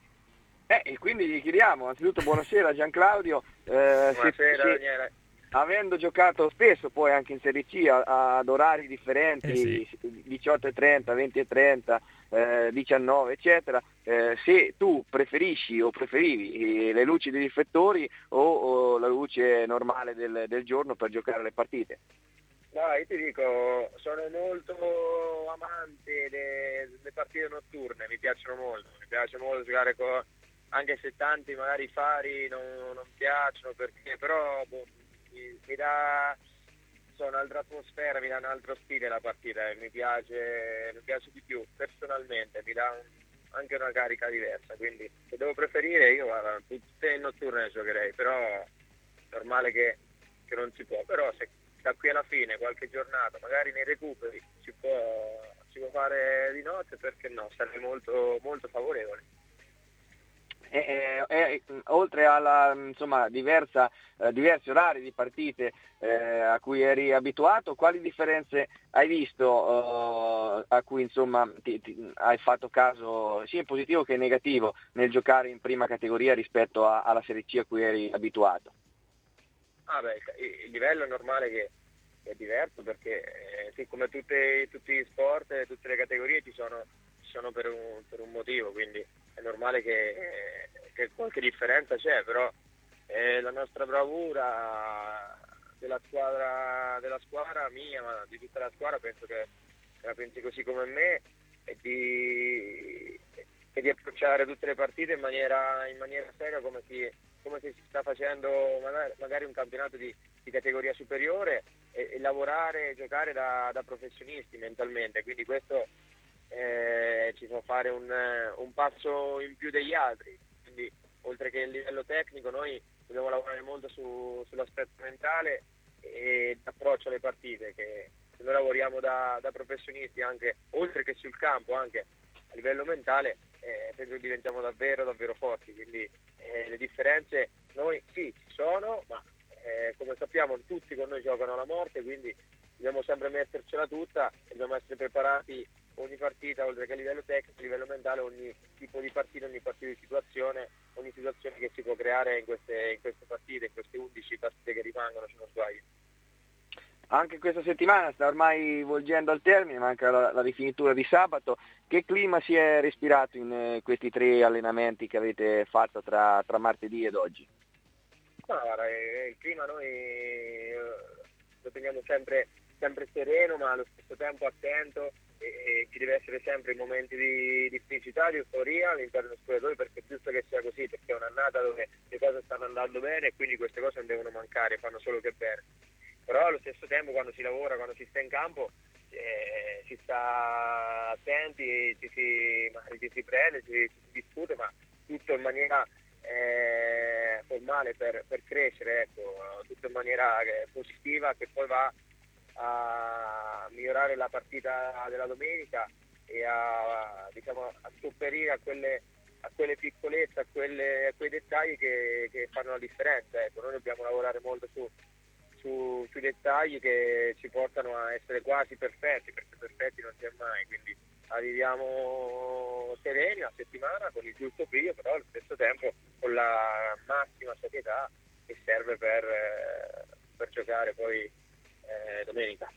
Eh, e quindi gli chiediamo, anzitutto buonasera Gian Claudio. Eh, buonasera se, se, Daniele. Avendo giocato spesso poi anche in Serie C a, ad orari differenti, eh sì. diciotto e trenta, venti e trenta, eh, diciannove eccetera, eh, se tu preferisci o preferivi le luci dei riflettori o, o la luce normale del, del giorno per giocare le partite? No, io ti dico, sono molto amante delle partite notturne, mi piacciono molto, mi piace molto giocare con, anche se tanti magari fari non, non piacciono, perché però boh, mi, mi dà so, un'altra atmosfera, mi dà un altro stile la partita, e mi piace, mi piace di più personalmente, mi dà un, anche una carica diversa, quindi se devo preferire io guarda, tutte in notturne giocherei, però è normale che, che non si può, però se da qui alla fine, qualche giornata, magari nei recuperi, si può, si può fare di notte, perché no? Sarebbe molto, molto favorevole. E, e, e, oltre alla insomma diversa, eh, diversi orari di partite eh, a cui eri abituato, quali differenze hai visto eh, a cui insomma ti, ti, hai fatto caso sia in positivo che in negativo nel giocare in prima categoria rispetto a, alla Serie C a cui eri abituato? Ah beh, il livello è normale che è diverso, perché eh, sì, come tutte, tutti gli sport, tutte le categorie ci sono, ci sono per, un, per un motivo, quindi è normale che, eh, che qualche differenza c'è, però eh, la nostra bravura della squadra, della squadra mia, ma di tutta la squadra, penso che, che la pensi così come me, è di, è di approcciare tutte le partite in maniera, in maniera seria, come si come se si sta facendo magari, magari un campionato di, di categoria superiore, e, e lavorare e giocare da, da professionisti mentalmente, quindi questo eh, ci fa fare un, un passo in più degli altri, quindi oltre che il livello tecnico noi dobbiamo lavorare molto su, sull'aspetto mentale e approccio alle partite, che se noi lavoriamo da, da professionisti anche oltre che sul campo, anche a livello mentale, eh, penso che diventiamo davvero davvero forti, quindi eh, le differenze noi sì ci sono, ma eh, come sappiamo tutti con noi giocano alla morte, quindi dobbiamo sempre mettercela tutta e dobbiamo essere preparati ogni partita, oltre che a livello tecnico, a livello mentale, ogni tipo di partita, ogni partita di situazione, ogni situazione che si può creare in queste, in queste partite, in queste undici partite che rimangono, se non sbaglio. Anche questa settimana sta ormai volgendo al termine, manca la, la rifinitura di sabato. Che clima si è respirato in eh, questi tre allenamenti che avete fatto tra, tra martedì ed oggi? No, guarda, il clima noi eh, lo teniamo sempre, sempre sereno, ma allo stesso tempo attento, e, e ci deve essere sempre momenti di, di felicità, di euforia all'interno dei spogliatoi, perché è giusto che sia così, perché è un'annata dove le cose stanno andando bene e quindi queste cose non devono mancare, fanno solo che bene. Però allo stesso tempo quando si lavora, quando si sta in campo, eh, si sta attenti, ci si, magari ci si prende, ci, ci si discute, ma tutto in maniera eh, formale per, per crescere, ecco, tutto in maniera eh, positiva, che poi va a migliorare la partita della domenica e a, diciamo, a sopperire a quelle, a quelle piccolezze, a, quelle, a quei dettagli che, che fanno la differenza. Ecco, noi dobbiamo lavorare molto su, su, sui dettagli che ci portano a essere quasi perfetti, perché perfetti non si è mai, quindi arriviamo sereni a settimana con il giusto brio, però allo stesso tempo con la massima serietà che serve per, per giocare poi eh, domenica.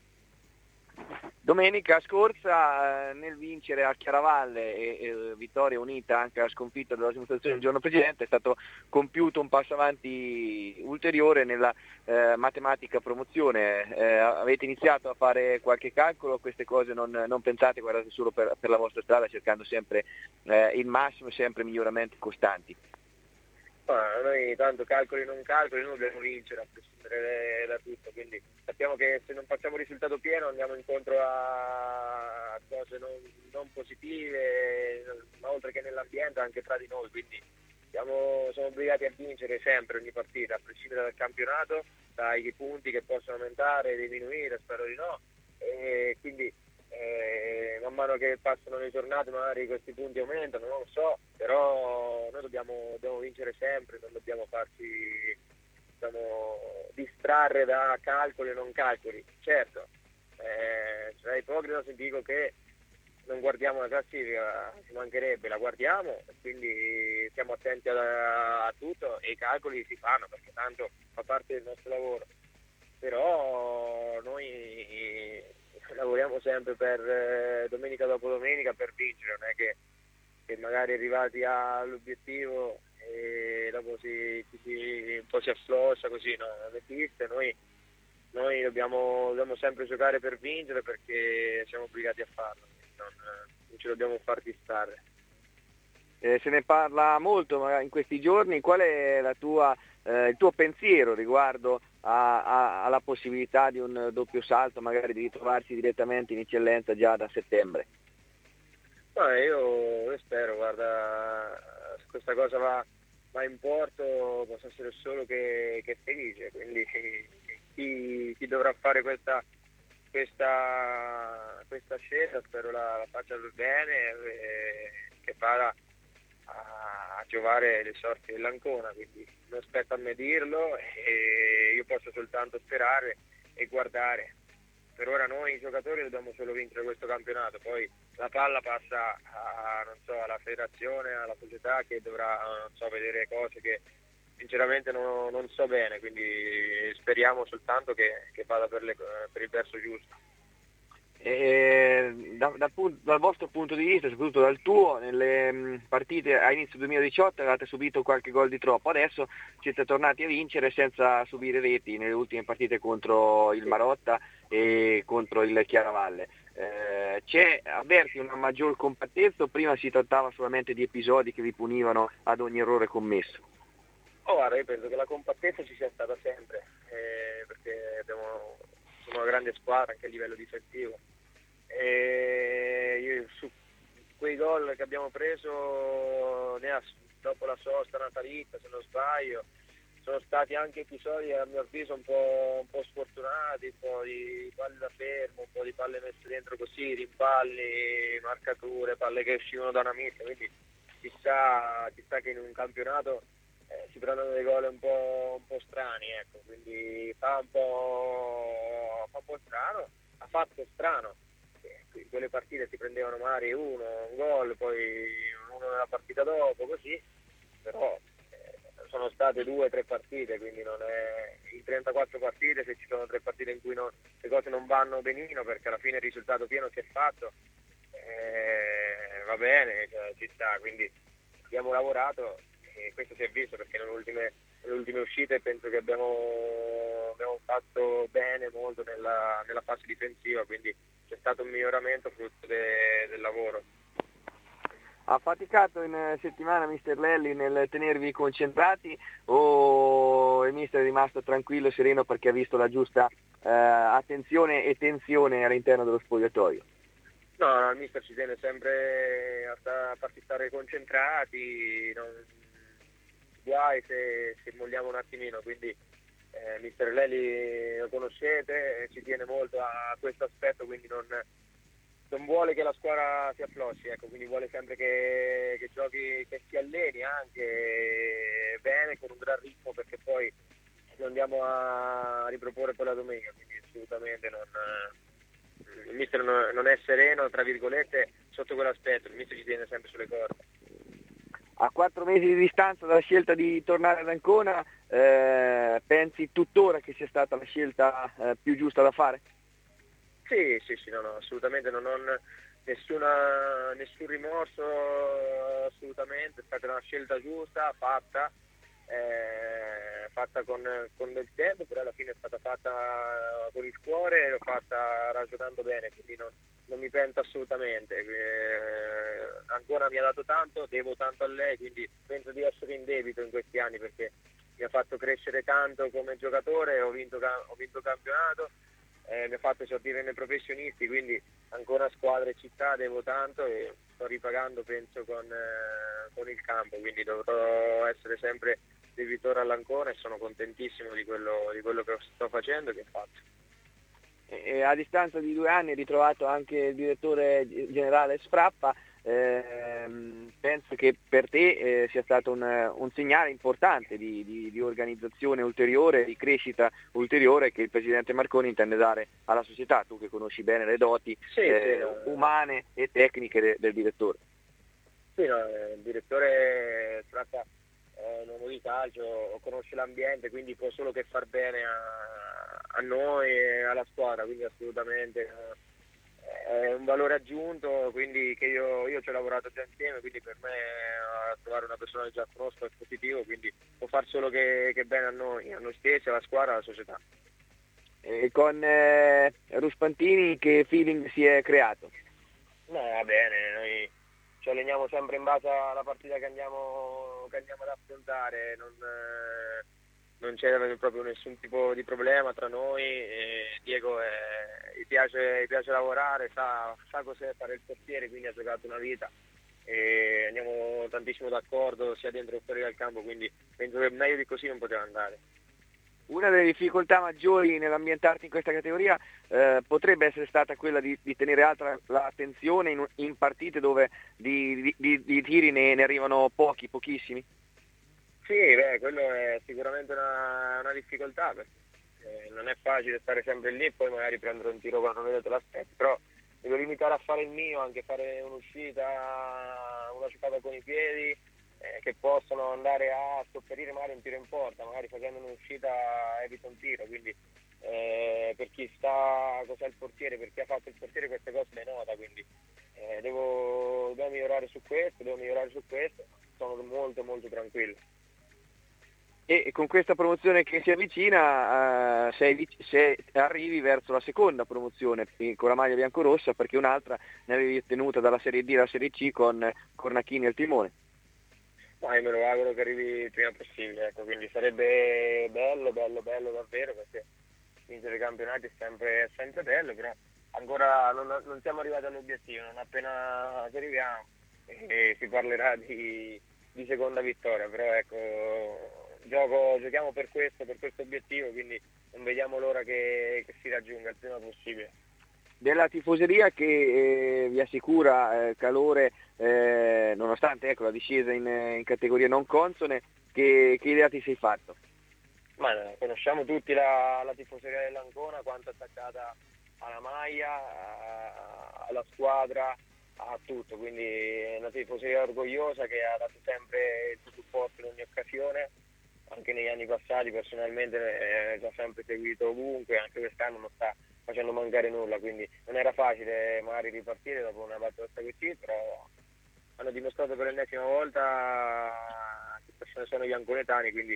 Domenica scorsa eh, nel vincere a Chiaravalle e, e vittoria unita anche alla sconfitta della dimostrazione il giorno precedente è stato compiuto un passo avanti ulteriore nella eh, matematica promozione. Eh, avete iniziato a fare qualche calcolo, queste cose non, non pensate, guardate solo per, per la vostra strada, cercando sempre eh, il massimo, sempre miglioramenti costanti. Ma noi tanto calcoli non calcoli, noi dobbiamo vincere a prescindere da tutto, quindi sappiamo che se non facciamo risultato pieno andiamo incontro a cose non, non positive, ma oltre che nell'ambiente anche tra di noi, quindi siamo, siamo obbligati a vincere sempre ogni partita, a prescindere dal campionato, dai punti che possono aumentare, diminuire, spero di no, e quindi Eh, man mano che passano le giornate magari questi punti aumentano, non lo so, però noi dobbiamo, dobbiamo vincere sempre, non dobbiamo farci diciamo, distrarre da calcoli e non calcoli. Certo, eh, sarei ipocrita se dico che non guardiamo la classifica, ci mancherebbe, la guardiamo e quindi stiamo attenti a, a tutto e i calcoli si fanno perché tanto fa parte del nostro lavoro, però noi lavoriamo sempre per eh, domenica dopo domenica per vincere, non è che, che magari arrivati all'obiettivo e dopo si, si, si, un po' si affloscia così, no, non esiste, noi, noi dobbiamo, dobbiamo sempre giocare per vincere perché siamo obbligati a farlo, non, non ci dobbiamo far distrarre. Eh, se ne parla molto magari in questi giorni, qual è la tua, eh, il tuo pensiero riguardo a, a, alla possibilità di un doppio salto, magari di ritrovarsi direttamente in eccellenza già da settembre? No, io, io spero, guarda, se questa cosa va, va in porto posso essere solo che, che felice, quindi chi, chi dovrà fare questa, questa, questa scelta spero la, la faccia per bene e che farà a giovare le sorti dell'Ancona, quindi non spetta a me dirlo e io posso soltanto sperare e guardare. Per ora noi giocatori dobbiamo solo vincere questo campionato, poi la palla passa a, non so, alla federazione, alla società che dovrà non so, vedere cose che sinceramente non, non so bene, quindi speriamo soltanto che, che vada per, le, per il verso giusto. E da, da, dal vostro punto di vista, soprattutto dal tuo, nelle partite a inizio duemiladiciotto avete subito qualche gol di troppo, adesso siete tornati a vincere senza subire reti nelle ultime partite contro il Marotta e contro il Chiaravalle. Eh, c'è, avverti una maggior compattezza o prima si trattava solamente di episodi che vi punivano ad ogni errore commesso? Oh, guarda, io penso che la compattezza ci sia stata sempre, eh, perché abbiamo siamo una grande squadra anche a livello difensivo. E io, su quei gol che abbiamo preso dopo la sosta natalizia, se non sbaglio, sono stati anche episodi a mio avviso un po', un po' sfortunati, un po' di palle da fermo, un po' di palle messe dentro così, rimpalli, marcature, palle che uscivano da una mischia, quindi ci sta, ci sta che in un campionato eh, si prendono dei gol un po', un po' strani, ecco, quindi fa un po', fa un po' strano, ha fatto strano. In quelle partite si prendevano magari uno, un gol, poi uno nella partita dopo, così, però eh, sono state due o tre partite, quindi non è in trentaquattro partite, se ci sono tre partite in cui non, le cose non vanno benino, perché alla fine il risultato pieno si è fatto, eh, va bene, cioè, ci sta, quindi abbiamo lavorato e questo si è visto perché nelle ultime, nelle ultime uscite penso che abbiamo, abbiamo fatto bene molto nella, nella fase difensiva, quindi c'è stato un miglioramento frutto de, del lavoro. Ha faticato in settimana mister Lelli nel tenervi concentrati o il mister è rimasto tranquillo e sereno perché ha visto la giusta eh, attenzione e tensione all'interno dello spogliatoio? No, no, il mister ci tiene sempre a, sta, a farci stare concentrati, non, guai se, se molliamo un attimino, quindi eh, mister Lelli lo conoscete, ci tiene molto a questo aspetto, quindi non... non vuole che la squadra si afflosci, ecco, quindi vuole sempre che, che giochi, che si alleni anche bene, con un gran ritmo, perché poi lo andiamo a riproporre per la domenica, quindi assolutamente non, il mister non, non è sereno, tra virgolette, sotto quell'aspetto, il mister ci tiene sempre sulle corde. A quattro mesi di distanza dalla scelta di tornare ad Ancona, eh, pensi tuttora che sia stata la scelta eh, più giusta da fare? Sì, sì, sì, no, no, assolutamente, non ho nessuna, nessun rimorso, assolutamente, è stata una scelta giusta, fatta, eh, fatta con, con del tempo, però alla fine è stata fatta con il cuore e l'ho fatta ragionando bene, quindi non, non mi pento assolutamente. Eh, ancora mi ha dato tanto, devo tanto a lei, quindi penso di essere in debito in questi anni perché mi ha fatto crescere tanto come giocatore, ho vinto, ho vinto campionato. Eh, mi ha fatto esordire nei professionisti, quindi ancora squadra e città devo tanto e sto ripagando penso con, eh, con il campo, quindi dovrò essere sempre debitore all'Ancona e sono contentissimo di quello, di quello che sto facendo e che ho fatto. E a distanza di due anni è ritrovato anche il direttore generale Sfrappa, ehm, penso che per te eh, sia stato un, un segnale importante di, di, di organizzazione ulteriore, di crescita ulteriore che il presidente Marconi intende dare alla società, tu che conosci bene le doti sì, eh, sì, no. umane e tecniche de, del direttore. Sì, no, il direttore Sfrappa è un uomo di calcio, conosce l'ambiente, quindi può solo che far bene a, a noi e alla squadra, quindi assolutamente è un valore aggiunto, quindi che io, io ci ho lavorato già insieme, quindi per me eh, trovare una persona che già conosco è positivo, quindi può far solo che, che bene a noi, a noi stessi, alla squadra, alla società. E con eh, Ruspantini che feeling si è creato? No, va bene, noi ci alleniamo sempre in base alla partita che andiamo, che andiamo ad affrontare, non, eh, non c'è proprio nessun tipo di problema tra noi. E Diego è, gli, piace, gli piace lavorare, sa, sa cos'è fare il portiere, quindi ha giocato una vita e andiamo tantissimo d'accordo sia dentro che fuori dal campo, quindi penso che meglio di così non poteva andare. Una delle difficoltà maggiori nell'ambientarti in questa categoria eh, potrebbe essere stata quella di, di tenere alta l'attenzione in, in partite dove di, di, di tiri ne, ne arrivano pochi, pochissimi? Sì, beh, quello è sicuramente una, una difficoltà, perché eh, non è facile stare sempre lì e poi magari prendere un tiro quando vedo te l'aspetti, però devo limitare a fare il mio, anche fare un'uscita, una giocata con i piedi, eh, che possono andare a sopperire magari un tiro in porta, magari facendo un'uscita evito un tiro, quindi eh, per chi sta, cos'è il portiere, per chi ha fatto il portiere queste cose le nota, quindi eh, devo, devo migliorare su questo, devo migliorare su questo, sono molto molto tranquillo. E con questa promozione che si avvicina, uh, sei, sei, arrivi verso la seconda promozione con la maglia biancorossa, perché un'altra ne avevi ottenuta dalla Serie D alla Serie C con Cornacchini al timone. Ma io me lo auguro che arrivi il prima possibile, ecco, quindi sarebbe bello, bello, bello davvero, perché vincere i campionati è sempre, è sempre bello, però ancora non, non siamo arrivati all'obiettivo, non appena ci arriviamo e si parlerà di, di seconda vittoria, però ecco, gioco, giochiamo per questo, per questo obiettivo, quindi non vediamo l'ora che, che si raggiunga il prima possibile. Della tifoseria che eh, vi assicura eh, calore eh, nonostante ecco, la discesa in, in categorie non consone, che, che idea ti sei fatto? Ma no, conosciamo tutti la, la tifoseria dell'Ancona, quanto è attaccata alla maglia, a, alla squadra, a tutto, quindi è una tifoseria orgogliosa che ha dato sempre il suo supporto in ogni occasione, anche negli anni passati personalmente eh, ci ha sempre seguito ovunque, anche quest'anno non sta facendo mancare nulla, quindi non era facile magari ripartire dopo una battaglia così, però hanno dimostrato per l'ennesima volta che persone sono gli anconetani, quindi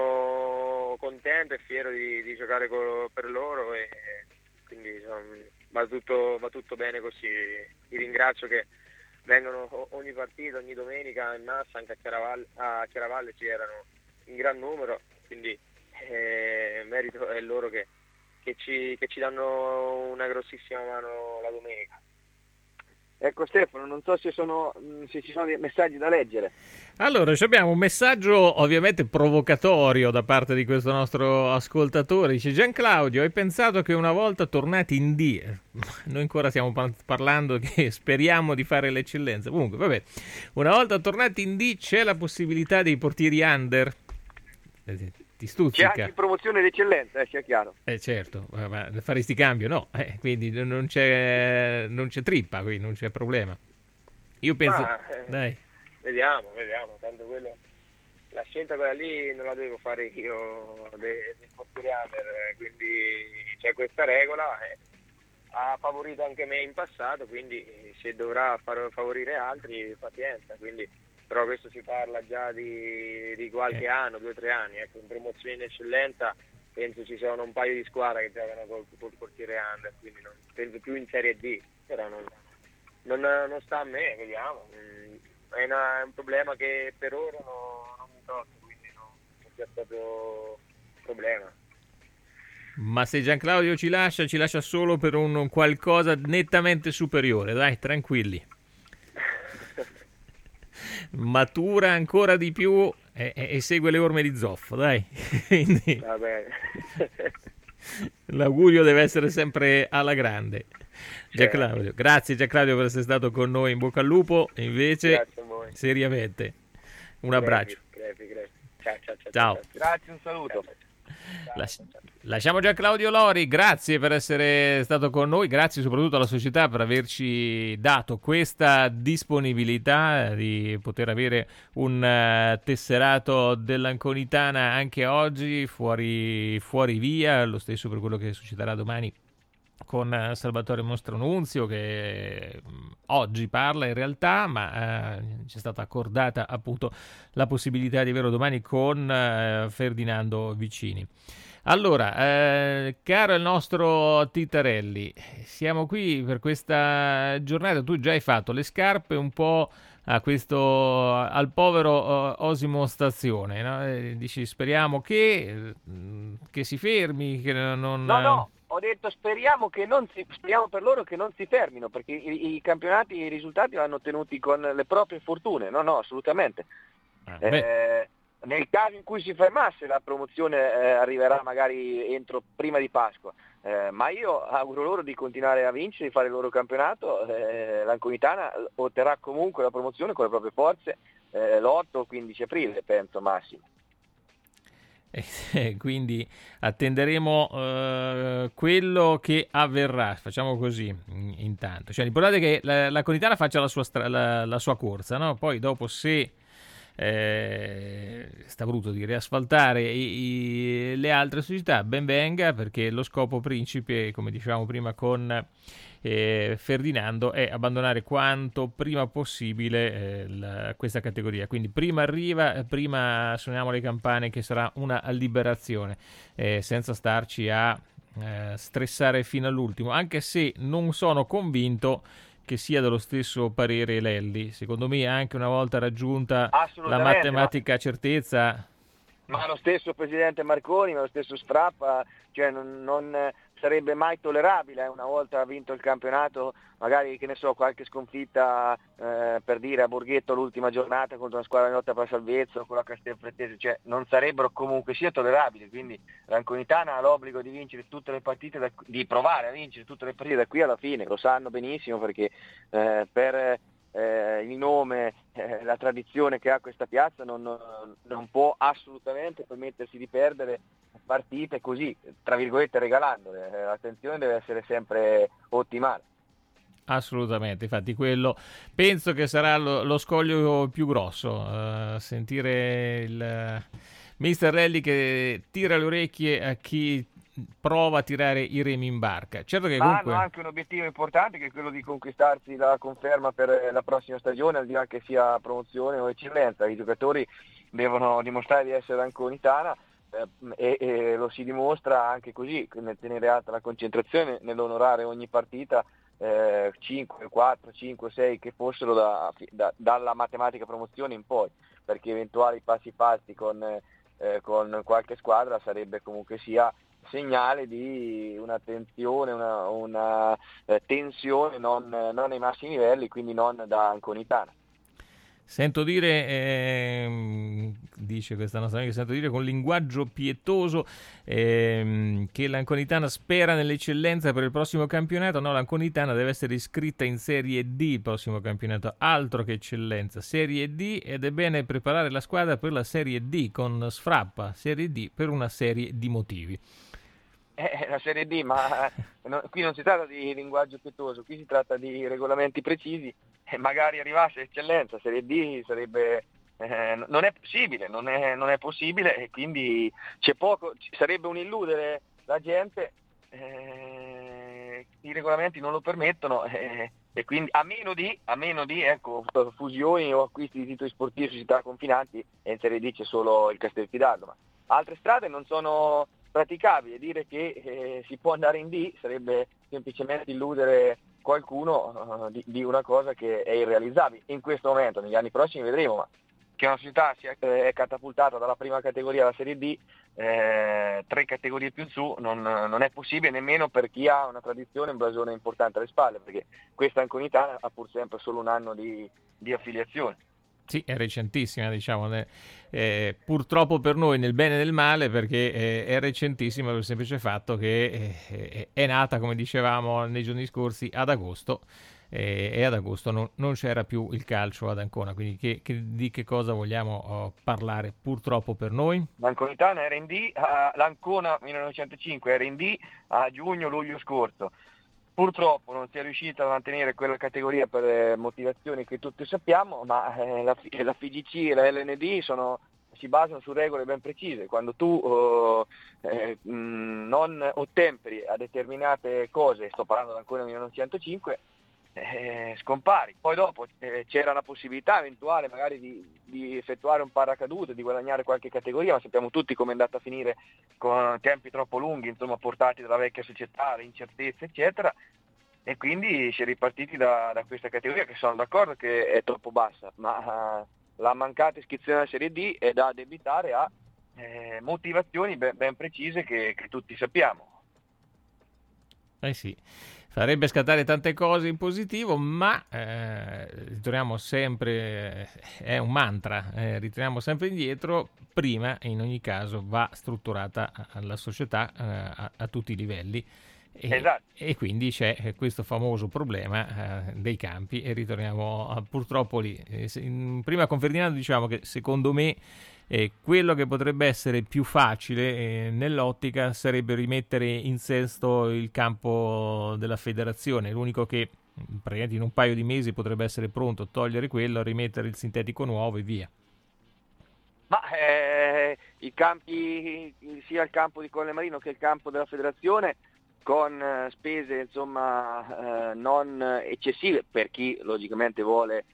sono contento e fiero di, di giocare co- per loro e quindi sono, va tutto, va tutto bene così. Vi ringrazio che vengono ogni partita, ogni domenica in massa, anche a Chiaravalle, a Chiaravalle ci erano in gran numero, quindi eh, merito è loro che, che, ci, che ci danno una grossissima mano la domenica. Ecco Stefano, non so se, sono, se ci sono dei messaggi da leggere. Allora, abbiamo un messaggio ovviamente provocatorio da parte di questo nostro ascoltatore. Dice: Gian Claudio, hai pensato che una volta tornati in D, noi ancora stiamo par- parlando che speriamo di fare l'eccellenza. Comunque, vabbè, una volta tornati in D c'è la possibilità dei portieri under? Ti stuzzica. C'è anche promozione d'eccellenza, eh, sia chiaro. Eh certo, ma faresti cambio? No, eh, quindi non c'è, non c'è trippa, qui non c'è problema. Io penso... Ma, eh, dai. Vediamo, vediamo, tanto quello... La scelta quella lì non la devo fare io dei, dei portieri under, quindi c'è questa regola, eh, ha favorito anche me in passato, quindi se dovrà far favorire altri, pazienza, quindi... Però questo si parla già di, di qualche eh. anno, due o tre anni, ecco, in promozione in eccellenza penso ci siano un paio di squadre che giocano col, col portiere under, quindi non, penso più in Serie D, però non, non, non sta a me, vediamo, è, una, è un problema che per ora no, non mi tocca, quindi non, non c'è stato problema. Ma se Gian Claudio ci lascia, ci lascia solo per un qualcosa nettamente superiore, dai, tranquilli. Matura ancora di più e, e, e segue le orme di Zoff, dai. Quindi, va bene. L'augurio deve essere sempre alla grande. Gian Certo. Claudio, grazie Gian Claudio per essere stato con noi, in bocca al lupo. E invece, Grazie a voi. seriamente, un abbraccio. Grazie, grazie. Ciao, ciao, ciao, Ciao. ciao. Grazie, un saluto. Las- lasciamo Gian Claudio Lori, grazie per essere stato con noi, grazie soprattutto alla società per averci dato questa disponibilità di poter avere un uh, tesserato dell'Anconitana anche oggi fuori, fuori via, lo stesso per quello che succederà domani con Salvatore Mostronunzio che oggi parla in realtà, ma eh, ci è stata accordata appunto la possibilità di averlo domani con eh, Ferdinando Vicini. Allora, eh, caro il nostro Titarelli, siamo qui per questa giornata, tu già hai fatto le scarpe un po' a questo, al povero uh, Osimo Stazione, no? Eh, dici speriamo che, che si fermi, che non... No, no. Ho detto speriamo che non si, speriamo per loro che non si fermino, perché i, i campionati e i risultati vanno ottenuti con le proprie fortune. No, no, assolutamente. Ah, eh, nel caso in cui si fermasse la promozione eh, arriverà magari entro prima di Pasqua. Eh, ma io auguro loro di continuare a vincere, di fare il loro campionato. Eh, L'Anconitana otterrà comunque la promozione con le proprie forze eh, l'otto o quindici aprile, penso massimo. Eh, quindi attenderemo uh, quello che avverrà, facciamo così in, intanto, cioè l'importante è che la, la Conitana faccia la sua, stra- la, la sua corsa, no? Poi dopo se eh, sta brutto dire asfaltare i, i, le altre società, ben venga, perché lo scopo principe, come dicevamo prima con eh, Ferdinando, è abbandonare quanto prima possibile eh, la, questa categoria, quindi prima arriva, prima suoniamo le campane che sarà una liberazione, eh, senza starci a eh, stressare fino all'ultimo, anche se non sono convinto che sia dello stesso parere Lelli. Secondo me anche una volta raggiunta la matematica ma... certezza, ma lo stesso presidente Marconi, ma lo stesso Strappa, cioè non, non sarebbe mai tollerabile, eh, una volta vinto il campionato, magari che ne so, qualche sconfitta eh, per dire a Borghetto l'ultima giornata contro una squadra di lotta per la salvezza o con la Castelfrattese, cioè non sarebbero comunque sia tollerabili, quindi l'Anconitana ha l'obbligo di vincere tutte le partite, da, di provare a vincere tutte le partite da qui alla fine, lo sanno benissimo perché eh, per eh, il nome, eh, la tradizione che ha questa piazza non, non può assolutamente permettersi di perdere partite così, tra virgolette regalandole, l'attenzione deve essere sempre ottimale. Assolutamente, infatti quello penso che sarà lo, lo scoglio più grosso, uh, sentire il uh, mister Lelli che tira le orecchie a chi prova a tirare i remi in barca. Certo che Ma comunque... hanno anche un obiettivo importante che è quello di conquistarsi la conferma per la prossima stagione, al di là che sia promozione o eccellenza. I giocatori devono dimostrare di essere Anconitana e, e lo si dimostra anche così, nel tenere alta la concentrazione, nell'onorare ogni partita, eh, cinque, quattro, cinque, sei che fossero da, da, dalla matematica promozione in poi, perché eventuali passi falsi con, eh, con qualche squadra sarebbe comunque sia segnale di una tensione, una, una eh, tensione non, non ai massimi livelli, quindi non da anconitana. Sento dire, ehm, dice questa nostra amica, sento dire con linguaggio pietoso ehm, che l'Anconitana spera nell'eccellenza per il prossimo campionato. No, l'Anconitana deve essere iscritta in Serie D il prossimo campionato, altro che eccellenza, Serie D, ed è bene preparare la squadra per la Serie D con Sfrappa, Serie D per una serie di motivi. Eh, la Serie D, ma no, qui non si tratta di linguaggio pietoso, qui si tratta di regolamenti precisi e magari arrivasse eccellenza, Serie D sarebbe, eh, non è possibile, non è, non è possibile e quindi c'è poco, sarebbe un illudere la gente, eh, i regolamenti non lo permettono eh, e quindi a meno di, a meno di ecco, fusioni o acquisti di titoli sportivi su società confinanti, e in Serie D c'è solo il Castelfidardo, ma altre strade non sono praticabile. Dire che eh, si può andare in D sarebbe semplicemente illudere qualcuno uh, di, di una cosa che è irrealizzabile in questo momento. Negli anni prossimi vedremo, ma che una società sia eh, catapultata dalla prima categoria alla Serie D, eh, tre categorie più in su, non, non è possibile nemmeno per chi ha una tradizione, un blasone importante alle spalle, perché questa Anconitana ha pur sempre solo un anno di, di affiliazione. Sì, è recentissima, diciamo, eh, purtroppo per noi nel bene e nel male, perché eh, è recentissima per il semplice fatto che eh, è nata, come dicevamo nei giorni scorsi, ad agosto, eh, e ad agosto non, non c'era più il calcio ad Ancona, quindi che, che, di che cosa vogliamo oh, parlare purtroppo per noi? L'Anconitana era in D, uh, l'Ancona millenovecentocinque era in D a giugno-luglio scorso. Purtroppo non si è riuscita a mantenere quella categoria per motivazioni che tutti sappiamo, ma eh, la, la F G C e la L N D sono, si basano su regole ben precise. Quando tu uh, eh, mh, non ottemperi a determinate cose, sto parlando ancora del millenovecentocinque, eh, scompari. Poi dopo eh, c'era la possibilità eventuale magari di, di effettuare un paracadute, di guadagnare qualche categoria, ma sappiamo tutti come è andata a finire con tempi troppo lunghi, insomma, portati dalla vecchia società, le incertezze eccetera, e quindi si è ripartiti da, da questa categoria, che sono d'accordo che è troppo bassa, ma uh, la mancata iscrizione alla Serie D è da addebitare a eh, motivazioni ben, ben precise che, che tutti sappiamo. Eh sì, farebbe scattare tante cose in positivo, ma eh, ritorniamo sempre, è un mantra, eh, ritorniamo sempre indietro. Prima, in ogni caso, va strutturata la società eh, a, a tutti i livelli. E, esatto. E quindi c'è questo famoso problema eh, dei campi e ritorniamo a, purtroppo lì. Eh, se, in, prima con Ferdinando diciamo che secondo me eh, quello che potrebbe essere più facile eh, nell'ottica sarebbe rimettere in sesto il campo della federazione, l'unico che praticamente in un paio di mesi potrebbe essere pronto a togliere quello, rimettere il sintetico nuovo e via. Ma eh, i campi, sia il campo di Colle Marino che il campo della federazione, con uh, spese insomma uh, non eccessive per chi logicamente vuole,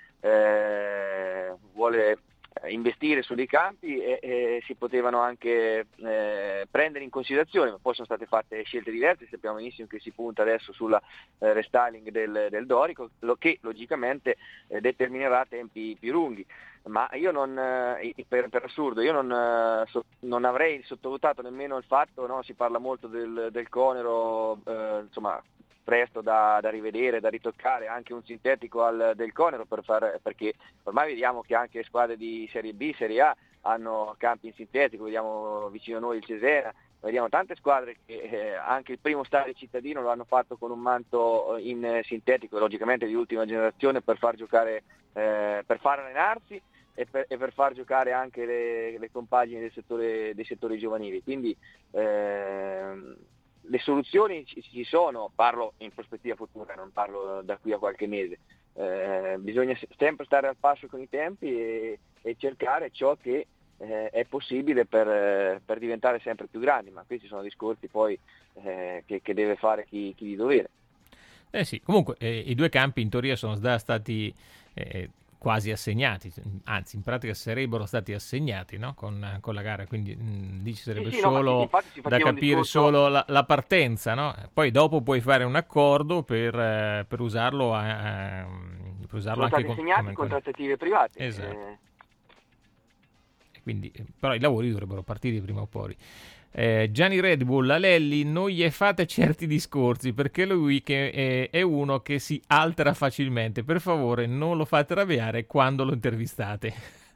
eh, vuole investire su dei campi, e, e si potevano anche eh, prendere in considerazione, ma poi sono state fatte scelte diverse. Sappiamo benissimo che si punta adesso sulla eh, restyling del, del Dorico, lo che logicamente eh, determinerà tempi più lunghi. Ma io non, eh, per, per assurdo, io non, eh, so, non avrei sottovalutato nemmeno il fatto, no? Si parla molto del, del Conero, eh, insomma, presto da, da rivedere, da ritoccare, anche un sintetico al, del Conero, per far, perché ormai vediamo che anche squadre di Serie B, Serie A hanno campi in sintetico, vediamo vicino a noi il Cesena, vediamo tante squadre che eh, anche il primo stadio cittadino lo hanno fatto con un manto in eh, sintetico, logicamente di ultima generazione, per far giocare, eh, per far allenarsi e per, e per far giocare anche le, le compagini del settore, dei settori giovanili. Quindi ehm, le soluzioni ci, ci sono, parlo in prospettiva futura, non parlo da qui a qualche mese. Eh, bisogna sempre stare al passo con i tempi e, e cercare ciò che eh, è possibile per, per diventare sempre più grandi, ma questi sono discorsi poi eh, che, che deve fare chi, chi di dovere. Eh sì, comunque eh, i due campi in teoria sono già stati eh, quasi assegnati, anzi in pratica sarebbero stati assegnati, no? con, con la gara, quindi mh, lì ci sarebbe Sì, sì, solo no, infatti si da faceva un capire discorso- solo la, la partenza, no? Poi dopo puoi fare un accordo per, eh, per usarlo, a, a- per usarlo Sono anche stati con, assegnati come- con trattative private. Esatto. eh, quindi, eh, però i lavori dovrebbero partire prima o poi. Eh, Gianni Red Bull, a Lelli non gli fate certi discorsi perché lui che è, è uno che si altera facilmente, per favore non lo fate arrabbiare quando lo intervistate.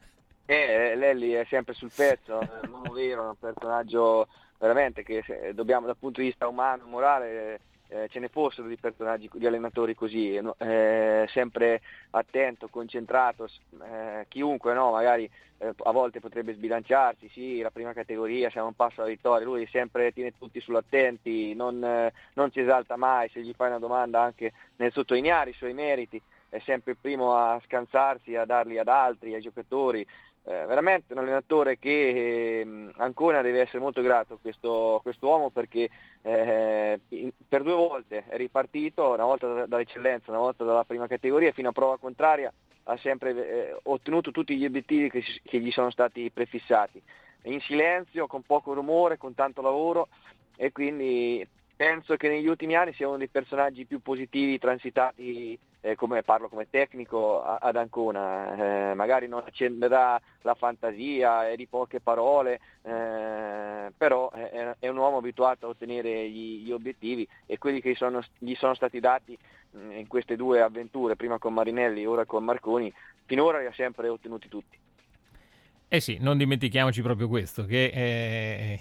Eh, Lelli è sempre sul pezzo, è un uomo vero, un personaggio veramente che se dobbiamo dal punto di vista umano, morale, eh, ce ne fossero di personaggi, di allenatori così, no? Eh, sempre attento, concentrato, eh, chiunque no, magari eh, a volte potrebbe sbilanciarsi, sì, la prima categoria, siamo un passo alla vittoria, lui sempre tiene tutti sull'attenti, non, eh, non si esalta mai, se gli fai una domanda anche nel sottolineare i suoi meriti, è sempre il primo a scansarsi, a darli ad altri, ai giocatori. Eh, veramente un allenatore che eh, Ancona deve essere molto grato a questo quest'uomo perché eh, in, per due volte è ripartito, una volta da, dall'eccellenza, una volta dalla prima categoria, fino a prova contraria ha sempre eh, ottenuto tutti gli obiettivi che, che gli sono stati prefissati, in silenzio, con poco rumore, con tanto lavoro, e quindi penso che negli ultimi anni sia uno dei personaggi più positivi transitati, eh, come parlo come tecnico, a, ad Ancona. Eh, magari non accenderà la fantasia, è di poche parole, eh, però è, è un uomo abituato a ottenere gli, gli obiettivi, e quelli che sono, gli sono stati dati mh, in queste due avventure, prima con Marinelli, ora con Marconi, finora li ha sempre ottenuti tutti. Eh sì, non dimentichiamoci proprio questo, che è,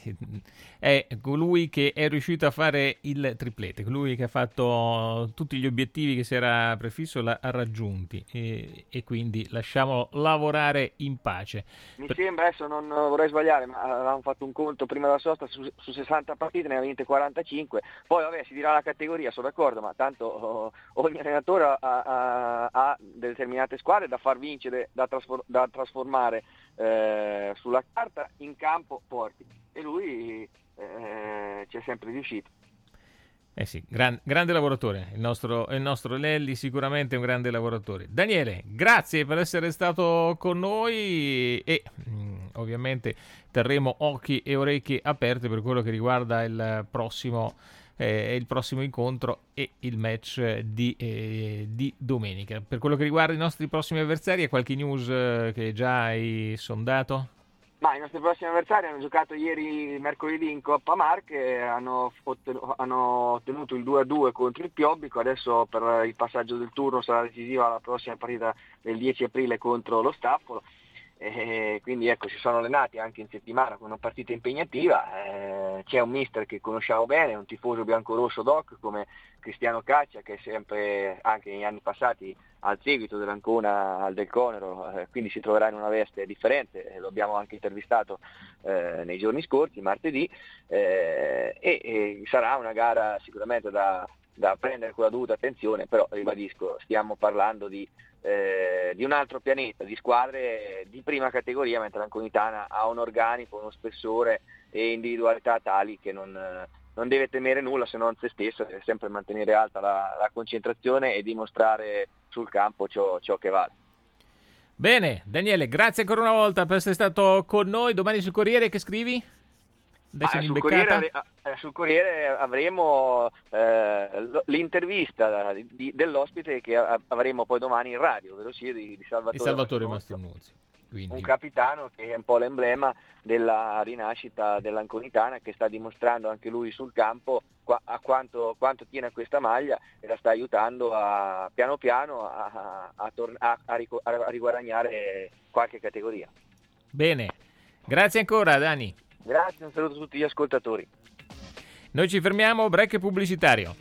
è colui che è riuscito a fare il triplete, colui che ha fatto tutti gli obiettivi che si era prefisso, l'ha raggiunti, e, e quindi lasciamolo lavorare in pace. Mi Per... sembra, adesso non vorrei sbagliare, ma avevamo fatto un conto prima della sosta, su, su sessanta partite ne ha vinte quarantacinque, poi vabbè si dirà la categoria, sono d'accordo, ma tanto oh, ogni allenatore ha, ha, ha determinate squadre da far vincere, da, trasfor- da trasformare eh, sulla carta, in campo forti, e lui eh, ci è sempre riuscito. Eh sì, gran, grande lavoratore, il nostro, il nostro Lelli sicuramente è un grande lavoratore. Daniele, grazie per essere stato con noi, e mh, ovviamente terremo occhi e orecchie aperte per quello che riguarda il prossimo, eh, il prossimo incontro e il match di, eh, di domenica. Per quello che riguarda i nostri prossimi avversari, hai qualche news eh, che già hai sondato? Ma i nostri prossimi avversari hanno giocato ieri, mercoledì, in Coppa Marche, hanno, otten- hanno ottenuto il due a due contro il Piobbico. Adesso per il passaggio del turno sarà decisiva la prossima partita del dieci aprile contro lo Staffolo, e quindi ecco, si sono allenati anche in settimana con una partita impegnativa. Eh, c'è un mister che conosciamo bene, un tifoso biancorosso doc come Cristiano Caccia, che è sempre, anche negli anni passati, al seguito dell'Ancona al Del Conero, eh, quindi si troverà in una veste differente, eh, lo abbiamo anche intervistato eh, nei giorni scorsi, martedì, eh, e, e sarà una gara sicuramente da, da prendere con la dovuta attenzione, però ribadisco, stiamo parlando di, eh, di un altro pianeta, di squadre di prima categoria, mentre l'Anconitana ha un organico, uno spessore e individualità tali che non... non deve temere nulla se non se stessa, deve sempre mantenere alta la, la concentrazione e dimostrare sul campo ciò, ciò che vale. Bene, Daniele, grazie ancora una volta per essere stato con noi. Domani sul Corriere che scrivi? Adesso Ah, sul, Corriere, eh, sul Corriere avremo eh, l'intervista di, dell'ospite che avremo poi domani in radio, ovvero sia di, di Salvatore, di Salvatore Mastronuzzi. Quindi... un capitano che è un po' l'emblema della rinascita dell'Anconitana, che sta dimostrando anche lui sul campo qua, a quanto, quanto tiene a questa maglia, e la sta aiutando a, piano piano a, a, tor- a, a, ric- a riguadagnare qualche categoria. Bene, grazie ancora Dani. Grazie, un saluto a tutti gli ascoltatori. Noi ci fermiamo, break pubblicitario.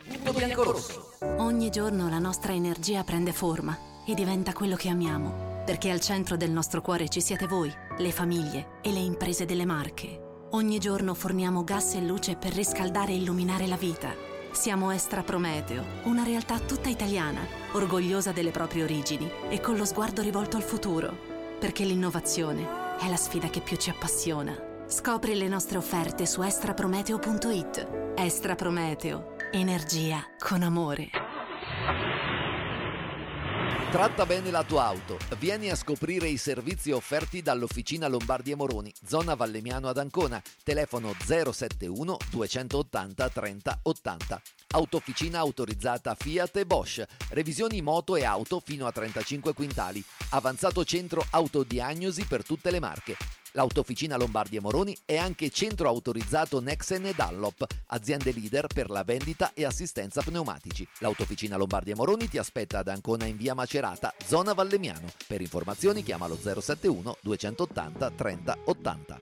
Ogni giorno la nostra energia prende forma e diventa quello che amiamo. Perché al centro del nostro cuore ci siete voi, le famiglie e le imprese delle Marche. Ogni giorno forniamo gas e luce per riscaldare e illuminare la vita. Siamo Estra Prometeo, una realtà tutta italiana, orgogliosa delle proprie origini e con lo sguardo rivolto al futuro. Perché l'innovazione è la sfida che più ci appassiona. Scopri le nostre offerte su extra prometeo punto it. Estra Prometeo, energia con amore. Tratta bene la tua auto. Vieni a scoprire i servizi offerti dall'Officina Lombardi e Moroni, zona Vallemiano ad Ancona. Telefono zero sette uno duecentottanta trenta ottanta. Autofficina autorizzata Fiat e Bosch. Revisioni moto e auto fino a trentacinque quintali. Avanzato centro autodiagnosi per tutte le marche. L'Autofficina Lombardi e Moroni è anche centro autorizzato Nexen e Dunlop, aziende leader per la vendita e assistenza pneumatici. L'Autofficina Lombardi e Moroni ti aspetta ad Ancona in via Macerata, zona Vallemiano. Per informazioni chiamalo zero sette uno duecentottanta trenta ottanta.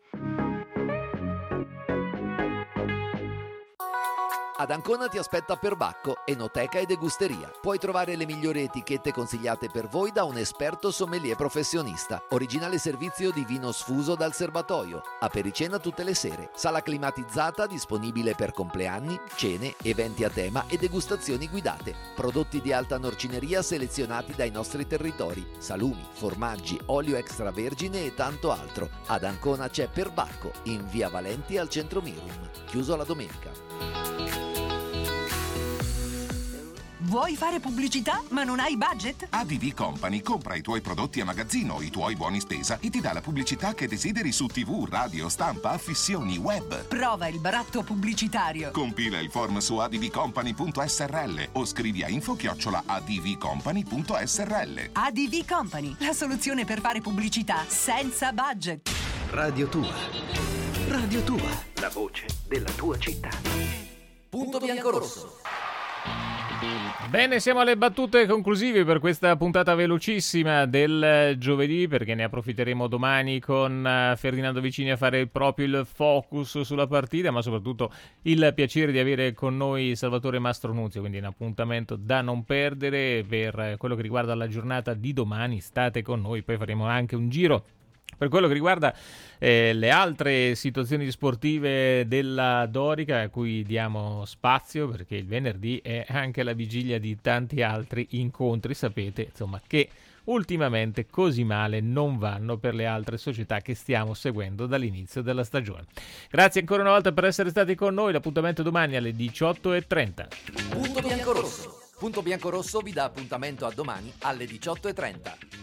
Ad Ancona ti aspetta Perbacco, enoteca e degusteria. Puoi trovare le migliori etichette consigliate per voi da un esperto sommelier professionista. Originale servizio di vino sfuso dal serbatoio. Apericena tutte le sere. Sala climatizzata disponibile per compleanni, cene, eventi a tema e degustazioni guidate. Prodotti di alta norcineria selezionati dai nostri territori. Salumi, formaggi, olio extravergine e tanto altro. Ad Ancona c'è Perbacco, in via Valenti al centro Mirum. Chiuso la domenica. Vuoi fare pubblicità ma non hai budget? A D V Company compra i tuoi prodotti a magazzino, i tuoi buoni spesa e ti dà la pubblicità che desideri su tivù, radio, stampa, affissioni, web. Prova il baratto pubblicitario. Compila il form su advcompany punto s r l o scrivi a info chiocciola advcompany punto s r l. A D V Company, la soluzione per fare pubblicità senza budget. Radio Tua. Radio Tua. La voce della tua città. Punto biancorosso. Bene, siamo alle battute conclusive per questa puntata velocissima del giovedì, perché ne approfitteremo domani con Ferdinando Vicini a fare proprio il focus sulla partita, ma soprattutto il piacere di avere con noi Salvatore Mastronunzio, quindi un appuntamento da non perdere per quello che riguarda la giornata di domani. State con noi, poi faremo anche un giro per quello che riguarda eh, le altre situazioni sportive della Dorica, a cui diamo spazio, perché il venerdì è anche la vigilia di tanti altri incontri, sapete, insomma, che ultimamente così male non vanno per le altre società che stiamo seguendo dall'inizio della stagione. Grazie ancora una volta per essere stati con noi, l'appuntamento è domani alle diciotto e trenta. Punto biancorosso. Punto biancorosso vi dà appuntamento a domani alle diciotto e trenta.